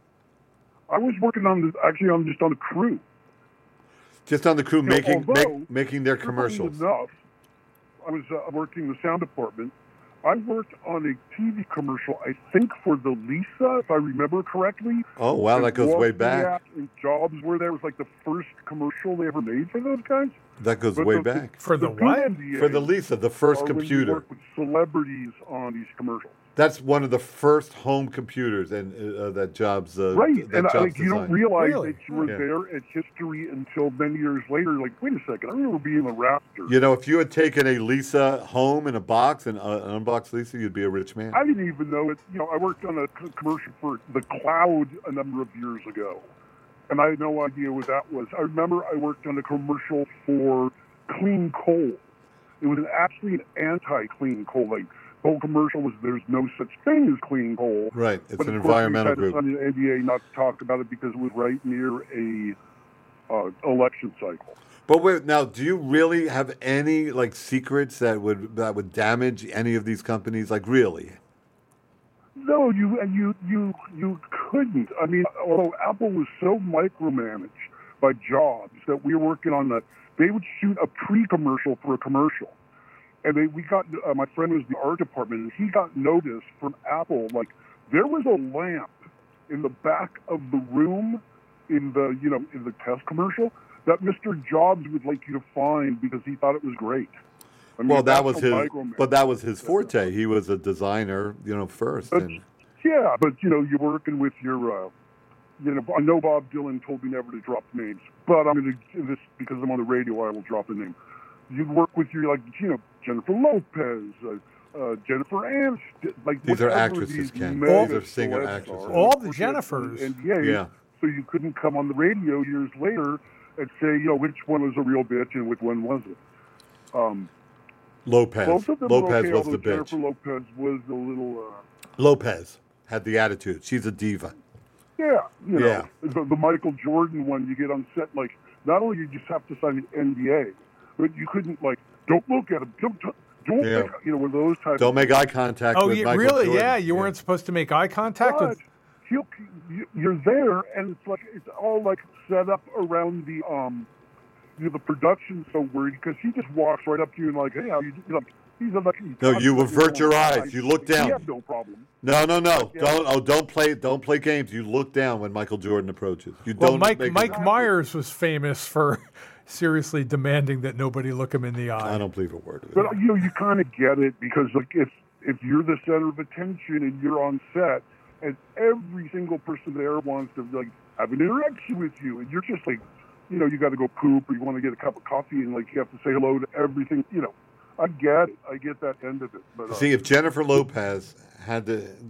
I was working on just on the crew. Just on the crew, although, making their commercials. Enough, I was working in the sound department. I worked on a TV commercial, I think, for the Lisa, if I remember correctly. Oh, wow, that goes way back. And Jobs were there. It was like the first commercial they ever made for those guys. That goes way back. For the what? For the Lisa, the first When you computer. work with celebrities on these commercials. That's one of the first home computers and that Jobs Right, that and Jobs you don't designed. realize Really? that you were there at history until many years later. Like, wait a second, I remember being a Raptor. You know, if you had taken a Lisa home in a box and an unboxed Lisa, you'd be a rich man. I didn't even know it. You know, I worked on a commercial for The Cloud a number of years ago, and I had no idea what that was. I remember I worked on a commercial for Clean Coal. It was actually an anti-clean coal. Like, the whole commercial was there's no such thing as clean coal. Right, it's but an of course, environmental we had group. to sign an NDA not to talk about it because it was right near a election cycle. But wait, now, do you really have any like secrets that would damage any of these companies? Like, really? No, you couldn't. I mean, although Apple was so micromanaged by Jobs that we were working on they would shoot a pre-commercial for a commercial. And we got, my friend was in the art department, and he got notice from Apple, like, there was a lamp in the back of the room in the test commercial that Mr. Jobs would like you to find because he thought it was great. I mean, Well, that was his micromanagement. forte. He was a designer, first. And Yeah, but, you're working with your, I know Bob Dylan told me never to drop names, but I'm going to do this because I'm on the radio, I will drop a name. You'd work with your, Jennifer Lopez, Jennifer Aniston. Like, these are whatever actresses, Ken. mega These are singer celebs actresses. are. All the Which Jennifers. is an NDA, Yeah. So you couldn't come on the radio years later and say, which one was a real bitch and which one wasn't. Lopez. Both of them Lopez were okay, was the although bitch. Jennifer Lopez was a little... Lopez had the attitude. She's a diva. Yeah, Yeah. The Michael Jordan one, you get on set, like, not only you just have to sign an NDA, but you couldn't, like, don't look at him, don't Yeah. make, one of those types Don't of make eye contact Oh, with Michael really? Jordan. Yeah, you weren't supposed to make eye contact But with. you're there, and it's all like set up around the the production's so weird because he just walks right up to you and like, hey, how you like he's a like. No, you avert your eyes. You look down. He had no problem. No. Yeah. Don't play games. You look down when Michael Jordan approaches. You Well, don't. Mike Myers was famous for seriously demanding that nobody look him in the eye. I don't believe a word of it. But you kind of get it because like if you're the center of attention and you're on set and every single person there wants to like have an interaction with you and you're just like, you got to go poop or you want to get a cup of coffee and like you have to say hello to everything. I get it. I get that end of it. But See, if Jennifer Lopez had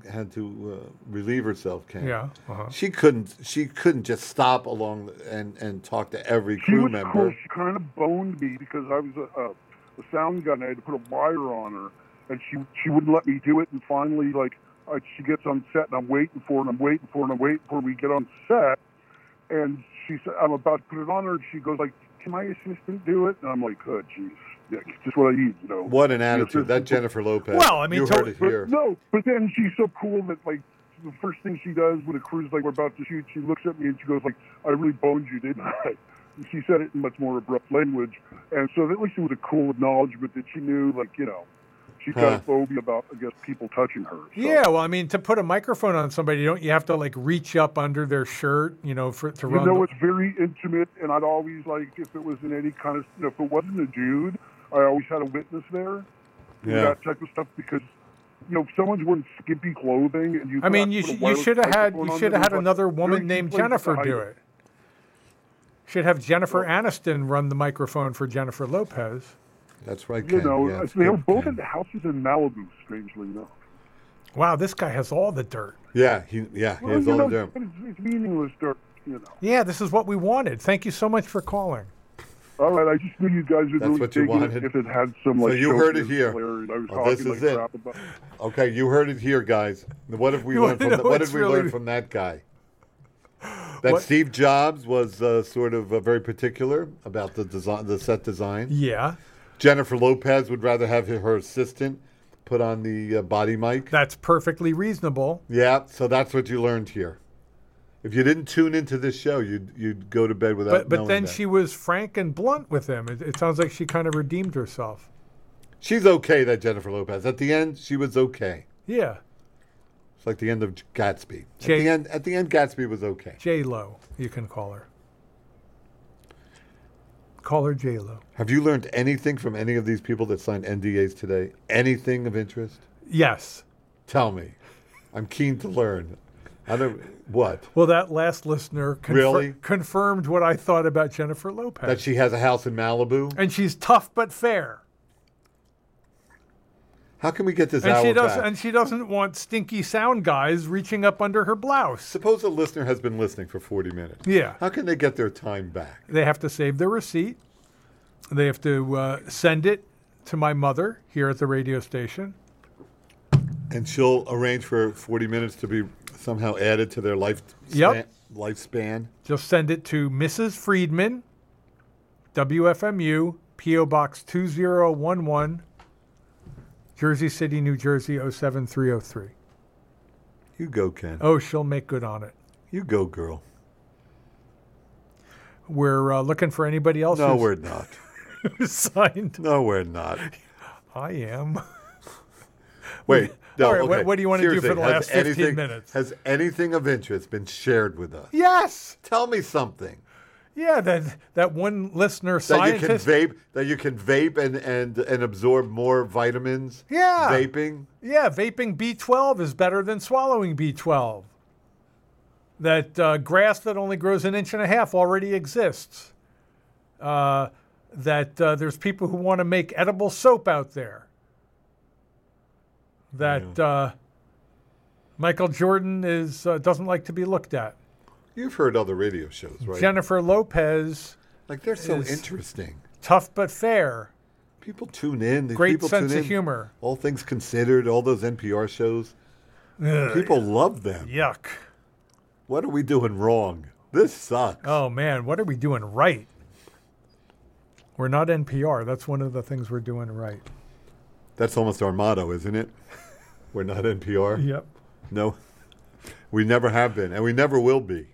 to relieve herself, Ken, Yeah. she couldn't just stop along and talk to every she crew was member. cool. She kind of boned me because I was a sound guy and I had to put a wire on her and she wouldn't let me do it. And finally, like, she gets on set and I'm waiting for her and I'm waiting for her and I'm waiting for her. We get on set and she said, I'm about to put it on her. And she goes like, can my assistant do it? And I'm like, oh, jeez. Yeah, it's just what I need, What an attitude. That Jennifer Lopez. Well, I mean, you heard it here. But then she's so cool that, like, the first thing she does when a crew's like, we're about to shoot, she looks at me and she goes like, I really boned you, didn't I? And she said it in much more abrupt language. And so at least it was a cool acknowledgement that she knew, like, she's got a phobia about, I guess, people touching her. So. Yeah, well, I mean, to put a microphone on somebody, you have to like reach up under their shirt, to run. It's very intimate, and I'd always like if it was in any kind of, if it wasn't a dude, I always had a witness there. Yeah. That type of stuff because, if someone's wearing skimpy clothing and you. I mean, you should have had another woman named Jennifer do it. Should have Jennifer Aniston run the microphone for Jennifer Lopez. That's right, Ken. They were both in the houses in Malibu, strangely enough. Wow, this guy has all the dirt. Yeah, he has all the dirt. It's meaningless dirt, Yeah, this is what we wanted. Thank you so much for calling. All right, I just knew you guys would That's really what you dig wanted? it if it had some So like. you heard it showcase here. players. I was Oh, this talking is like it. crap about. Okay, you heard it here, guys. What have we You learned wanna from? know What what's did we really- learn from that guy? That What? Steve Jobs was sort of very particular about the design, the set design. Yeah, Jennifer Lopez would rather have her assistant put on the body mic. that's perfectly reasonable. Yeah, so that's what you learned here. If you didn't tune into this show, you'd go to bed without. But knowing then that. she was frank and blunt with him. It sounds like she kind of redeemed herself. She's okay. That Jennifer Lopez. At the end, she was okay. Yeah, It's like the end of Gatsby. Jay- At the end, Gatsby was okay. J-Lo, you can call her. Call her J-Lo. Have you learned anything from any of these people that signed NDAs today? Anything of interest? Yes. Tell me. I'm keen to learn. I don't. What? Well, that last listener Really? confirmed what I thought about Jennifer Lopez. That she has a house in Malibu? And she's tough but fair. How can we get this And hour she doesn't. back? And she doesn't want stinky sound guys reaching up under her blouse. Suppose a listener has been listening for 40 minutes. Yeah. How can they get their time back? They have to save their receipt. They have to send it to my mother here at the radio station. And she'll arrange for 40 minutes to be somehow added to their Yep. lifespan. Just send it to Mrs. Friedman, WFMU, P.O. Box 2011, Jersey City, New Jersey 07303. You go, Ken. Oh, she'll make good on it. You go, girl. We're looking for anybody else No, who's we're not. signed. No, we're not. I am. Wait. No, All right, okay. what do you want to do Seriously, for the has last 15 anything- minutes? Has anything of interest been shared with us? Yes. Tell me something. Yeah, that one listener scientist. That you can vape and absorb more vitamins. Yeah. Vaping. Yeah, vaping B12 is better than swallowing B12. That grass that only grows an inch and a half already exists. There's people who want to make edible soap out there. That Michael Jordan doesn't like to be looked at. You've heard other radio shows, right? Jennifer Lopez, like they're so is interesting. tough but fair. People tune in. Great people sense tune of in. humor. All things considered, all those NPR shows. People love them. Yuck. What are we doing wrong? This sucks. Oh, man, what are we doing right? We're not NPR. That's one of the things we're doing right. That's almost our motto, isn't it? We're not NPR. Yep. No, we never have been, and we never will be.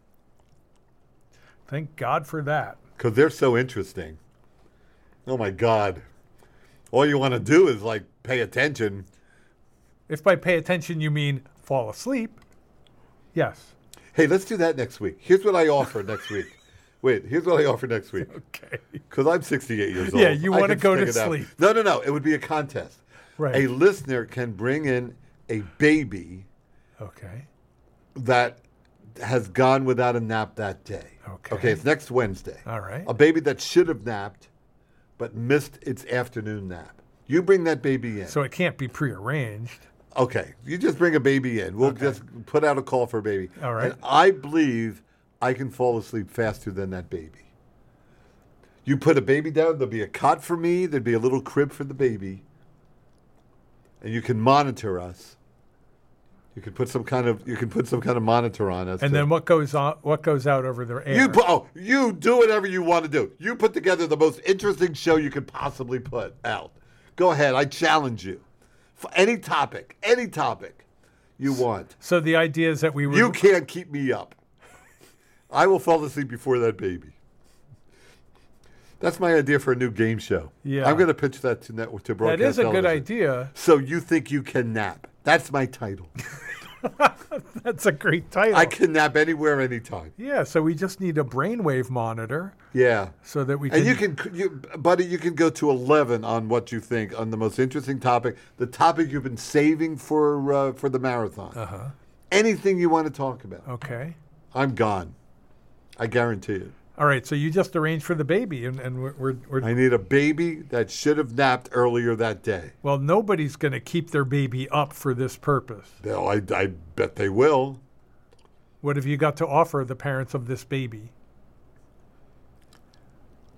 Thank God for that. Because they're so interesting. Oh, my God. All you want to do is, like, pay attention. If by pay attention you mean fall asleep, yes. Hey, let's do that next week. Here's what I offer next week. Wait, here's what I offer next week. Okay. Because I'm 68 years old. Yeah, you I wanna can go stick to it out. sleep. No. It would be a contest. Right. A listener can bring in a baby Okay. that has gone without a nap that day. Okay. It's next Wednesday. All right. A baby that should have napped but missed its afternoon nap. You bring that baby in. So it can't be prearranged. Okay, you just bring a baby in. We'll just put out a call for a baby. All right. And I believe I can fall asleep faster than that baby. You put a baby down, there'll be a cot for me, there'd be a little crib for the baby, and you can monitor us. You can put some kind of monitor on us. And then what goes out over the air? You do whatever you want to do. You put together the most interesting show you could possibly put out. Go ahead, I challenge you. For any topic you want. So the idea is that we would... You can't keep me up. I will fall asleep before that baby. That's my idea for a new game show. Yeah. I'm going to pitch that to broadcast That is a good television. idea. So you think you can nap. That's my title. That's a great title. I can nap anywhere, anytime. Yeah, so we just need a brainwave monitor Yeah. so that we can... And buddy, you can go to 11 on what you think on the most interesting topic, the topic you've been saving for the marathon. Uh-huh. Anything you want to talk about. Okay. I'm gone. I guarantee it. All right, so you just arranged for the baby, and we're I need a baby that should have napped earlier that day. well, nobody's going to keep their baby up for this purpose. I bet they will. What have you got to offer the parents of this baby?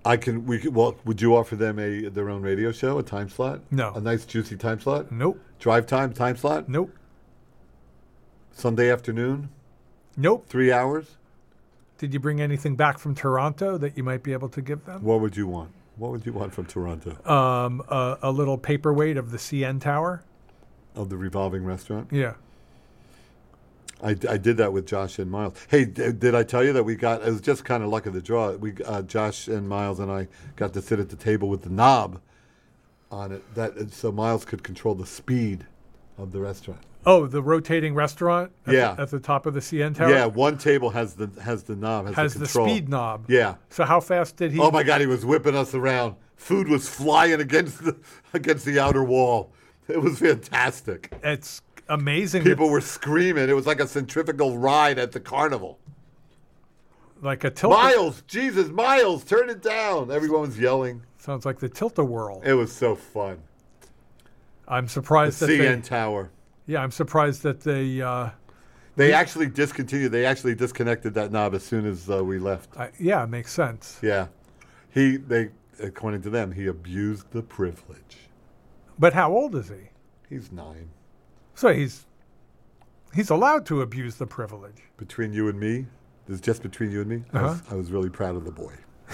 Would you offer them their own radio show, a time slot? No. A nice juicy time slot? Nope. Drive time slot? Nope. Sunday afternoon? Nope. 3 hours? Did you bring anything back from Toronto that you might be able to give them? What would you want? What would you want from Toronto? A little paperweight of the CN Tower. Of the revolving restaurant? Yeah. I did that with Josh and Miles. Hey, did I tell you that it was just kind of luck of the draw. Josh and Miles and I got to sit at the table with the knob on it, so Miles could control the speed of the restaurant. Oh, the rotating restaurant at the top of the CN Tower? Yeah, one table has the knob, has the control. Speed knob. Yeah. So how fast did he? Oh my God, he was whipping us around. Food was flying against the outer wall. It was fantastic. It's amazing. People were screaming. It was like a centrifugal ride at the carnival. Like a tilt. Miles, Jesus, Miles, turn it down. Everyone was yelling. Sounds like the Tilt-A-Whirl. It was so fun. I'm surprised the CN Tower. Yeah, I'm surprised that they actually discontinued. They actually disconnected that knob as soon as we left. Yeah, it makes sense. Yeah, according to them, he abused the privilege. But how old is he? He's 9. So he's allowed to abuse the privilege. Between you and me, this is just between you and me. Uh-huh. I was really proud of the boy.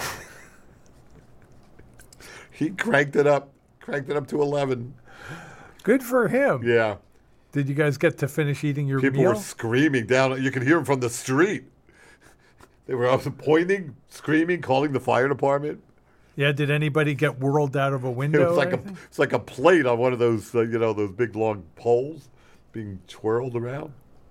He cranked it up to 11. Good for him. Yeah. Did you guys get to finish eating your People meal? were screaming down. You could hear them from the street. They were up pointing, screaming, calling the fire department. Yeah. Did anybody get whirled out of a window? It's like a plate on one of those, those big long poles being twirled around.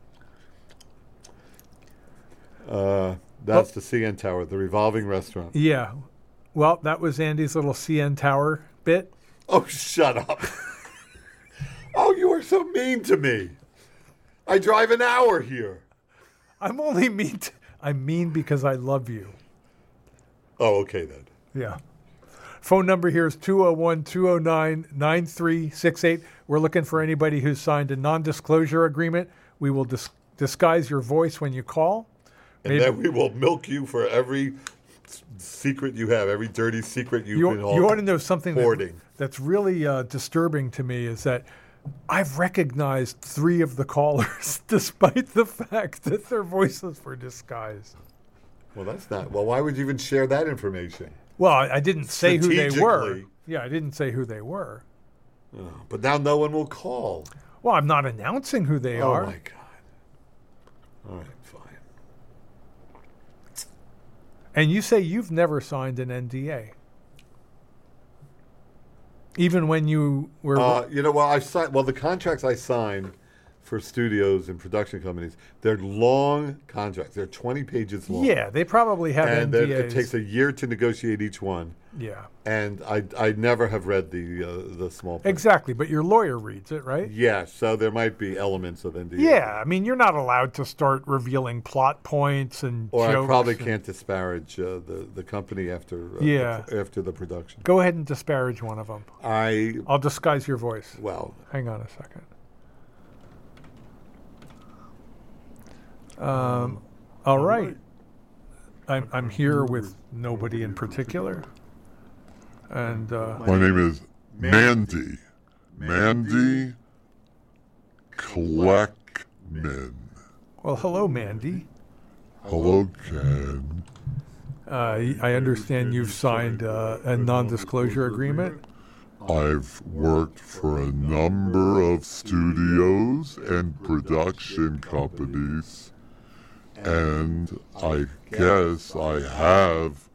That's the CN Tower, the revolving restaurant. Yeah. Well, that was Andy's little CN Tower bit. Oh, shut up. Oh, you are so mean to me. I drive an hour here. I'm only mean. I'm mean because I love you. Oh, okay then. Yeah. Phone number here is 201-209-9368. We're looking for anybody who's signed a non-disclosure agreement. We will disguise your voice when you call. And then we will milk you for every secret you have, every dirty secret you've been holding. You want to know something that's really disturbing to me is that I've recognized 3 of the callers despite the fact that their voices were disguised. Well, that's not. Well, why would you even share that information? Well, I didn't say who they were. Yeah, I didn't say who they were. Oh, but now no one will call. Well, I'm not announcing who they are. Oh, my God. All right, fine. And you say you've never signed an NDA. Even when you were... the contracts I signed for studios and production companies, they're long contracts. They're 20 pages long. Yeah, they probably have and NDAs. It takes a year to negotiate each one. Yeah. And I never have read the small print. Exactly, but your lawyer reads it, right? Yeah, so there might be elements of NDA. Yeah, I mean, you're not allowed to start revealing plot points and Or jokes. I probably can't disparage the company after the production. Go ahead and disparage one of them. I'll disguise your voice. Well. Hang on a second. All right. I'm here with nobody in particular. And my name is Mandy. Mandy Kleckman. Well, hello, Mandy. Hello, Ken. I understand you've signed a non-disclosure agreement. I've worked for a number of studios and production companies, and I guess I have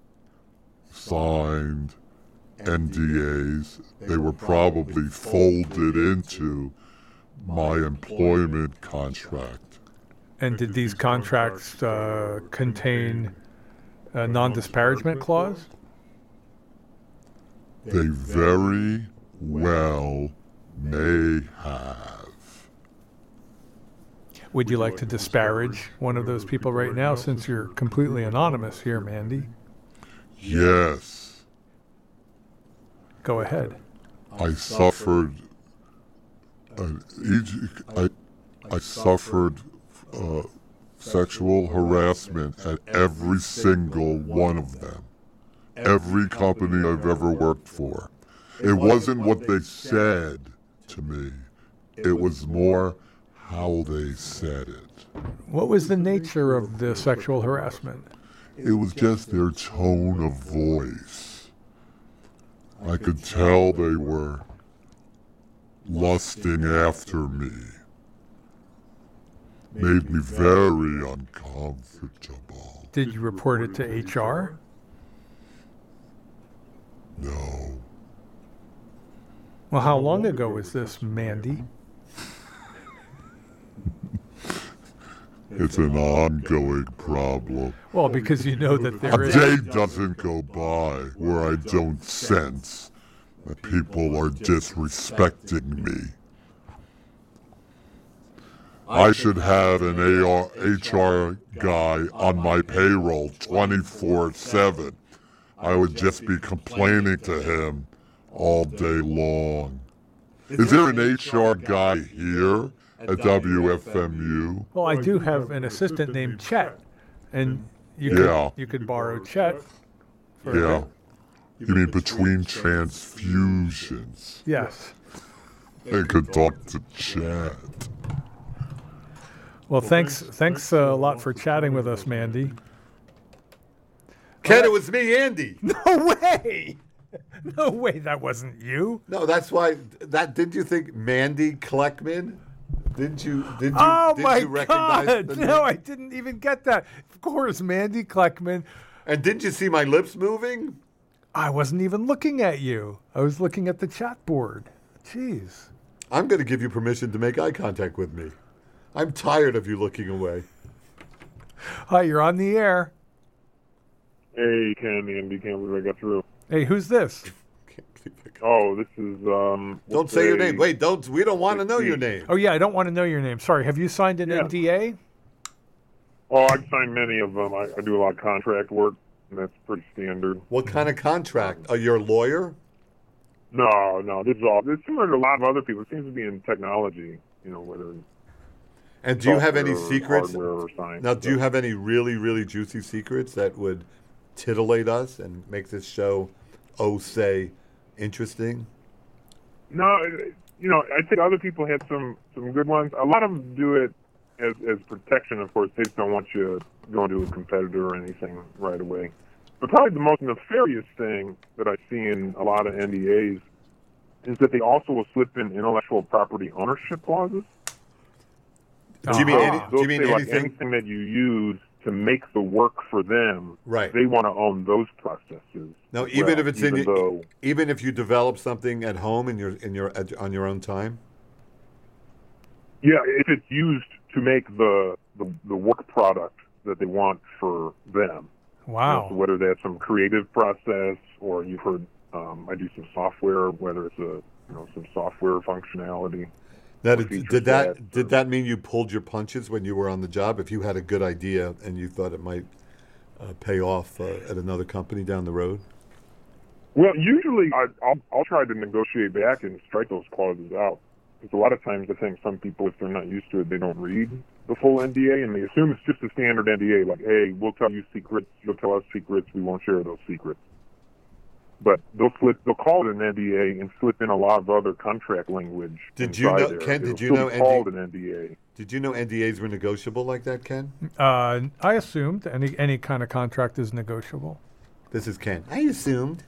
signed NDAs. They were probably folded into my employment contract. And did these contracts contain a non-disparagement clause? They very well may have. Would you like to disparage one of those people right now, since you're completely anonymous here, Mandy? Yes. Go ahead. I suffered. I suffered sexual harassment at every single one of them. every company I've ever worked for. It wasn't what they said to me. It was more how they said it. What was the nature of the sexual harassment? It was just their tone of voice. I could tell they were lusting after me. Made me very uncomfortable. Did you report it to HR? No. Well, how long ago was this, Mandy? It's an ongoing problem. Well, because you know that there A is. day doesn't go by where I don't sense that people are disrespecting me. I should have an HR guy on my payroll 24/7. I would just be complaining to him all day long. Is there an HR guy here at WFMU? Well, I do have an assistant named Chet, and you could borrow Chet. Yeah. You mean between transfusions? Yes. I could talk to Chad. Well, thanks a lot for chatting with us, Mandy. Ken, it was me, Andy. No way! No way, that wasn't you. No, that's why. Didn't you think Mandy Kleckman? Did you Oh my recognize God! the No, name? I didn't even get that. Of course, Mandy Kleckman. And didn't you see my lips moving? I wasn't even looking at you. I was looking at the chat board. Jeez. I'm going to give you permission to make eye contact with me. I'm tired of you looking away. Hi, you're on the air. Hey, Ken, Andy, can't believe I got through. Hey, who's this? Oh, this is Don't say your name. Wait, don't. We don't want to know your name. Oh yeah, I don't want to know your name. Sorry. Have you signed an NDA? Oh, I've signed many of them. I do a lot of contract work, and that's pretty standard. What kind of contract? Are you a lawyer? No, this is all. It's similar to a lot of other people. It seems to be in technology, whether. And do you have any software or secrets? hardware or science. Now, do you have any really, really juicy secrets that would titillate us and make this show, say, interesting? No, I think other people had some good ones. A lot of them do it as protection, of course. They just don't want you going to a competitor or anything right away. But probably the most nefarious thing that I see in a lot of NDAs is that they also will slip in intellectual property ownership clauses. Do you mean, They'll say, like, anything? anything that you use to make the work for them? Right. They want to own those processes. No, as even well, if it's even if you develop something at home on your own time. Yeah, if it's used to make the work product that they want for them. Wow. So whether that's some creative process or you've heard I do some software, whether it's some software functionality. Now, did that mean you pulled your punches when you were on the job? If you had a good idea and you thought it might pay off at another company down the road? Well, usually I'll try to negotiate back and strike those clauses out. Because a lot of times I think some people, if they're not used to it, they don't read the full NDA and they assume it's just a standard NDA, like, hey, we'll tell you secrets, you'll tell us secrets, we won't share those secrets. But they'll call it an NDA and slip in a lot of other contract language. Did you know, there. Ken? It'll Did you still know be called an NDA? Did you know NDAs were negotiable like that, Ken? I assumed any kind of contract is negotiable. This is Ken. I assumed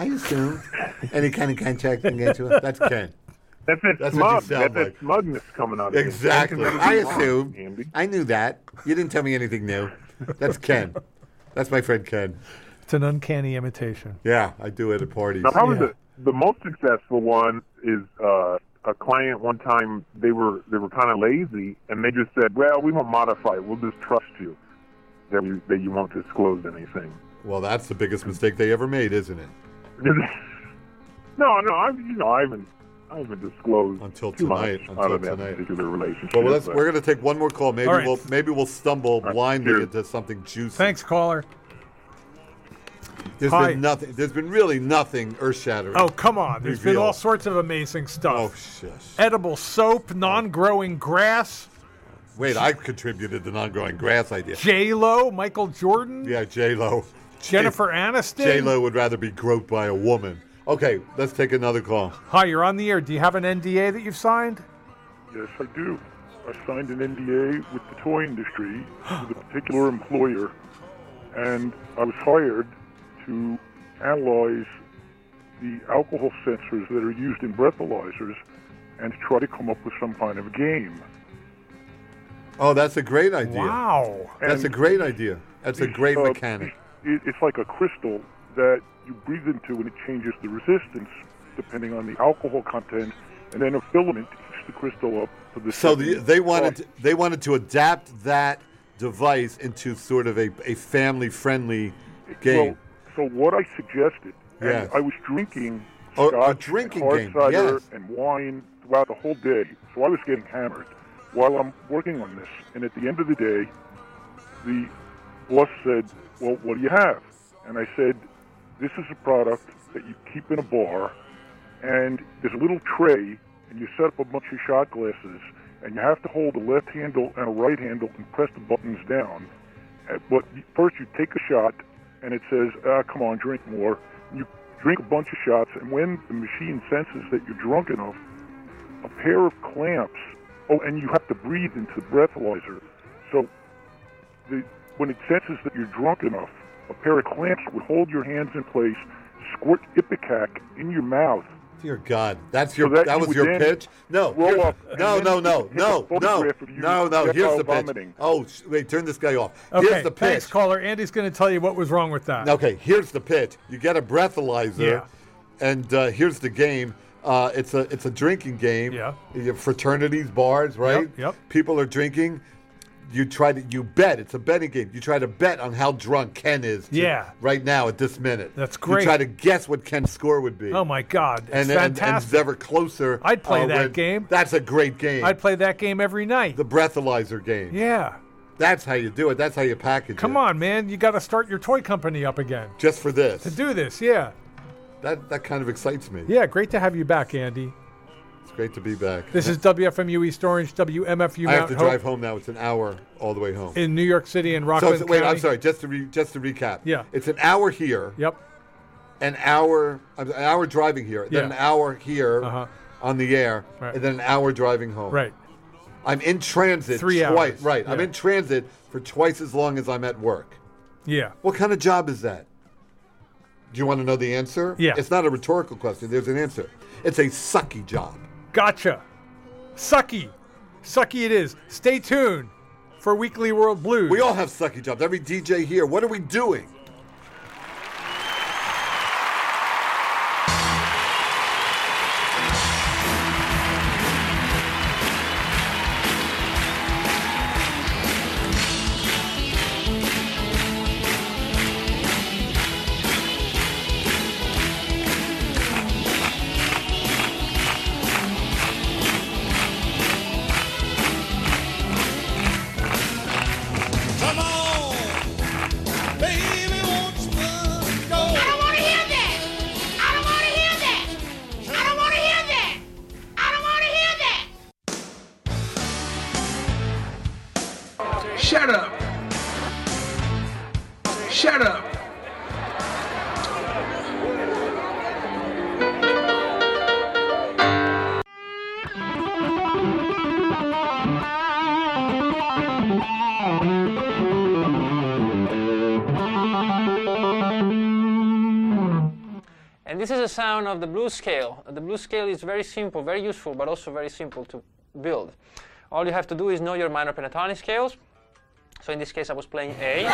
any kind of contract can get to it. That's Ken. That's what smug. you sound That's like. that smugness coming out of you. Exactly. That can I never be wrong, assumed. Andy. I knew that. You didn't tell me anything new. That's Ken. That's my friend Ken. It's an uncanny imitation. Yeah, I do it at parties. Now, probably the most successful one is a client. One time they were kind of lazy, and they just said, "Well, we won't modify it. We'll just trust you that you won't disclose anything." Well, that's the biggest mistake they ever made, isn't it? No, I haven't disclosed until too tonight. much out of that particular relationship. Well, we're going to take one more call. Maybe All right. we'll stumble blindly into something juicy. Thanks, caller. There's Hi. been nothing. There's been really nothing earth-shattering. Oh, come on. There's been revealed. all sorts of amazing stuff. Oh, shush. Edible soap, non-growing grass, Wait, I contributed the non-growing grass idea. J-Lo, Michael Jordan. Yeah, J-Lo. Jennifer Aniston? J-Lo would rather be groped by a woman. Okay, let's take another call. Hi, you're on the air. Do you have an NDA that you've signed? Yes, I do. I signed an NDA with the toy industry with a particular employer, and I was hired to analyze the alcohol sensors that are used in breathalyzers and to try to come up with some kind of game. Oh, that's a great idea. Wow. That's a great idea. That's a great mechanic. It's like a crystal that you breathe into and it changes the resistance depending on the alcohol content, and then a filament heats the crystal up for the. So they wanted to adapt that device into sort of a family-friendly game. So what I suggested, Yes. and I was drinking A scotch, drinking and hard game, cider, yes. and wine throughout the whole day. So I was getting hammered while I'm working on this. And at the end of the day, the boss said, "Well, what do you have?" And I said, "This is a product that you keep in a bar, and there's a little tray, and you set up a bunch of shot glasses, and you have to hold a left handle and a right handle and press the buttons down. But first you take a shot, and it says, come on, drink more. You drink a bunch of shots, and when the machine senses that you're drunk enough, a pair of clamps, and you have to breathe into the breathalyzer. So when it senses that you're drunk enough, a pair of clamps would hold your hands in place, squirt Ipecac in your mouth. Dear God, that was you your would then pitch? No. roll up, No. and then take a photograph of you Here's the pitch. vomiting. Oh, wait, turn this guy off. Okay, Here's the pitch. thanks, caller. Andy's going to tell you what was wrong with that. Okay, here's the pitch. You get a breathalyzer, and here's the game. It's a drinking game. Yeah. You have fraternities, bars, right? Yep. People are drinking. You bet. It's a betting game. You try to bet on how drunk Ken is right now at this minute. That's great. You try to guess what Ken's score would be. Oh, my God. It's and fantastic. And ever closer. I'd play that game. That's a great game. I'd play that game every night. The breathalyzer game. Yeah. That's how you do it. That's how you package it. Come on, man. You got to start your toy company up again. Just for this. To do this, yeah. That kind of excites me. Yeah, great to have you back, Andy. It's great to be back. This is WFMU East Orange, WMFU I have Mount to Hope drive home now. It's an hour all the way home. in New York City and Rockland So wait, County. I'm sorry. Just to recap. Yeah. It's an hour here. Yep. An hour driving here. Then Yeah. an hour here on the air. Right. And then an hour driving home. Right. I'm in transit 3 twice. hours. Right. Yeah. I'm in transit for twice as long as I'm at work. Yeah. What kind of job is that? Do you want to know the answer? Yeah. It's not a rhetorical question. There's an answer. It's a sucky job. Gotcha. Sucky. Sucky it is. Stay tuned for Weekly World Blues. We all have sucky jobs. Every DJ here. What are we doing? Come on, baby, won't you go? I don't want to hear that. I don't want to hear that. I don't want to hear that. I don't want to hear that. Shut up. Shut up. And this is the sound of the blues scale. The blues scale is very simple, very useful, but also very simple to build. All you have to do is know your minor pentatonic scales. So in this case, I was playing A.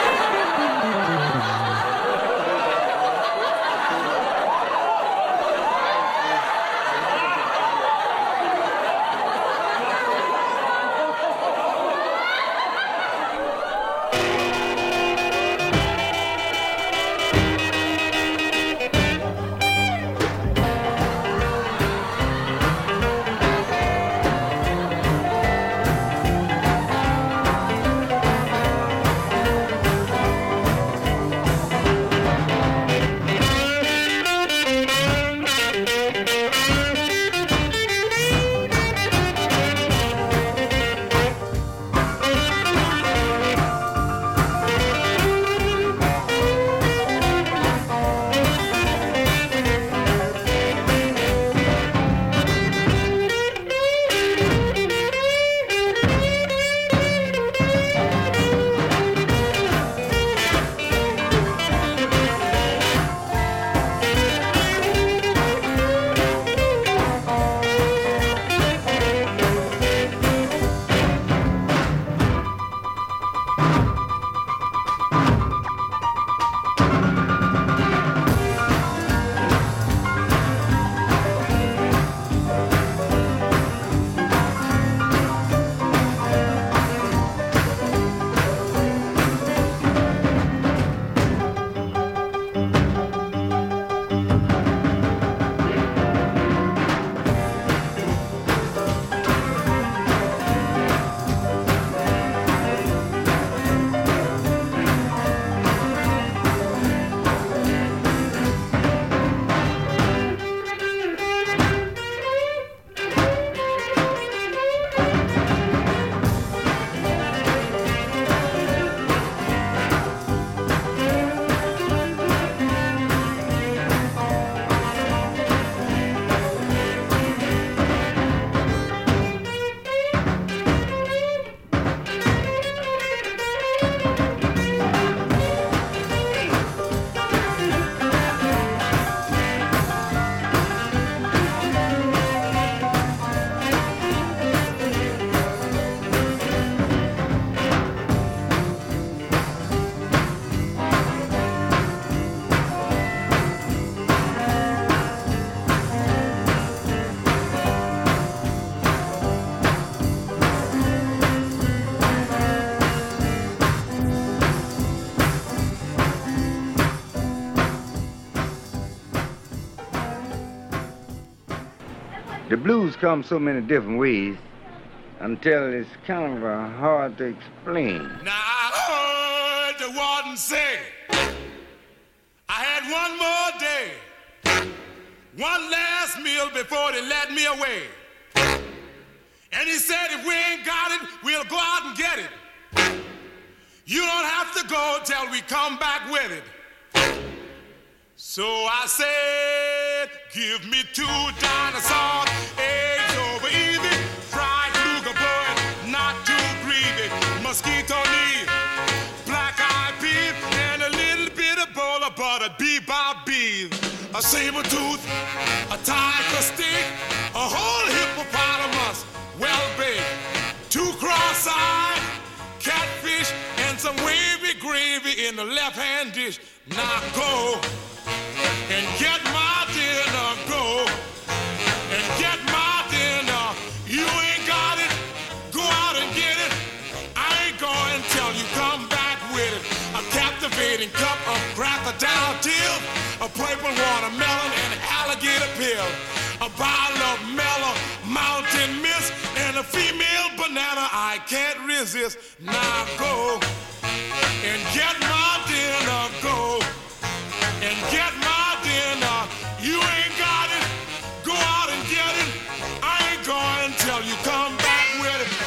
The blues come so many different ways until it's kind of hard to explain. Now I heard the warden say, I had one more day, one last meal before they let me away. And he said, if we ain't got it, we'll go out and get it. You don't have to go till we come back with it. So I said, give me 2 dinosaurs, eggs over easy, fried Luger bird, not too greedy, mosquito meat, black-eyed peas, and a little bit of bowl of butter, bebop beef, a saber tooth, a tiger stick, a whole hippopotamus, well-baked, 2 cross-eyed, catfish, and some wavy gravy in the left-hand dish. Now go and get my dinner, go and get my dinner. You ain't got it, go out and get it. I ain't going till you come back with it. A captivating cup of crocodile tears, a purple watermelon and alligator pill, a bottle of mellow mountain mist, and a female banana I can't resist. Now go and get my dinner, go and get my dinner. You ain't got it, go out and get it. I ain't going till you come back with it.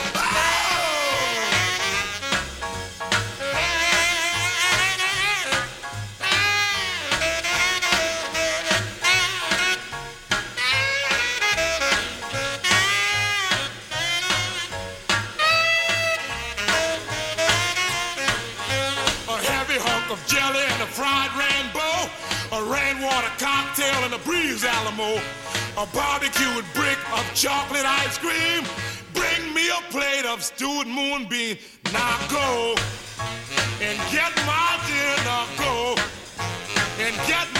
A heavy hunk of jelly and a fried rainbow, a rainwater cocktail and a breeze Alamo, a barbecued brick of chocolate ice cream. Bring me a plate of stewed moonbeam. Now go and get my dinner, go and get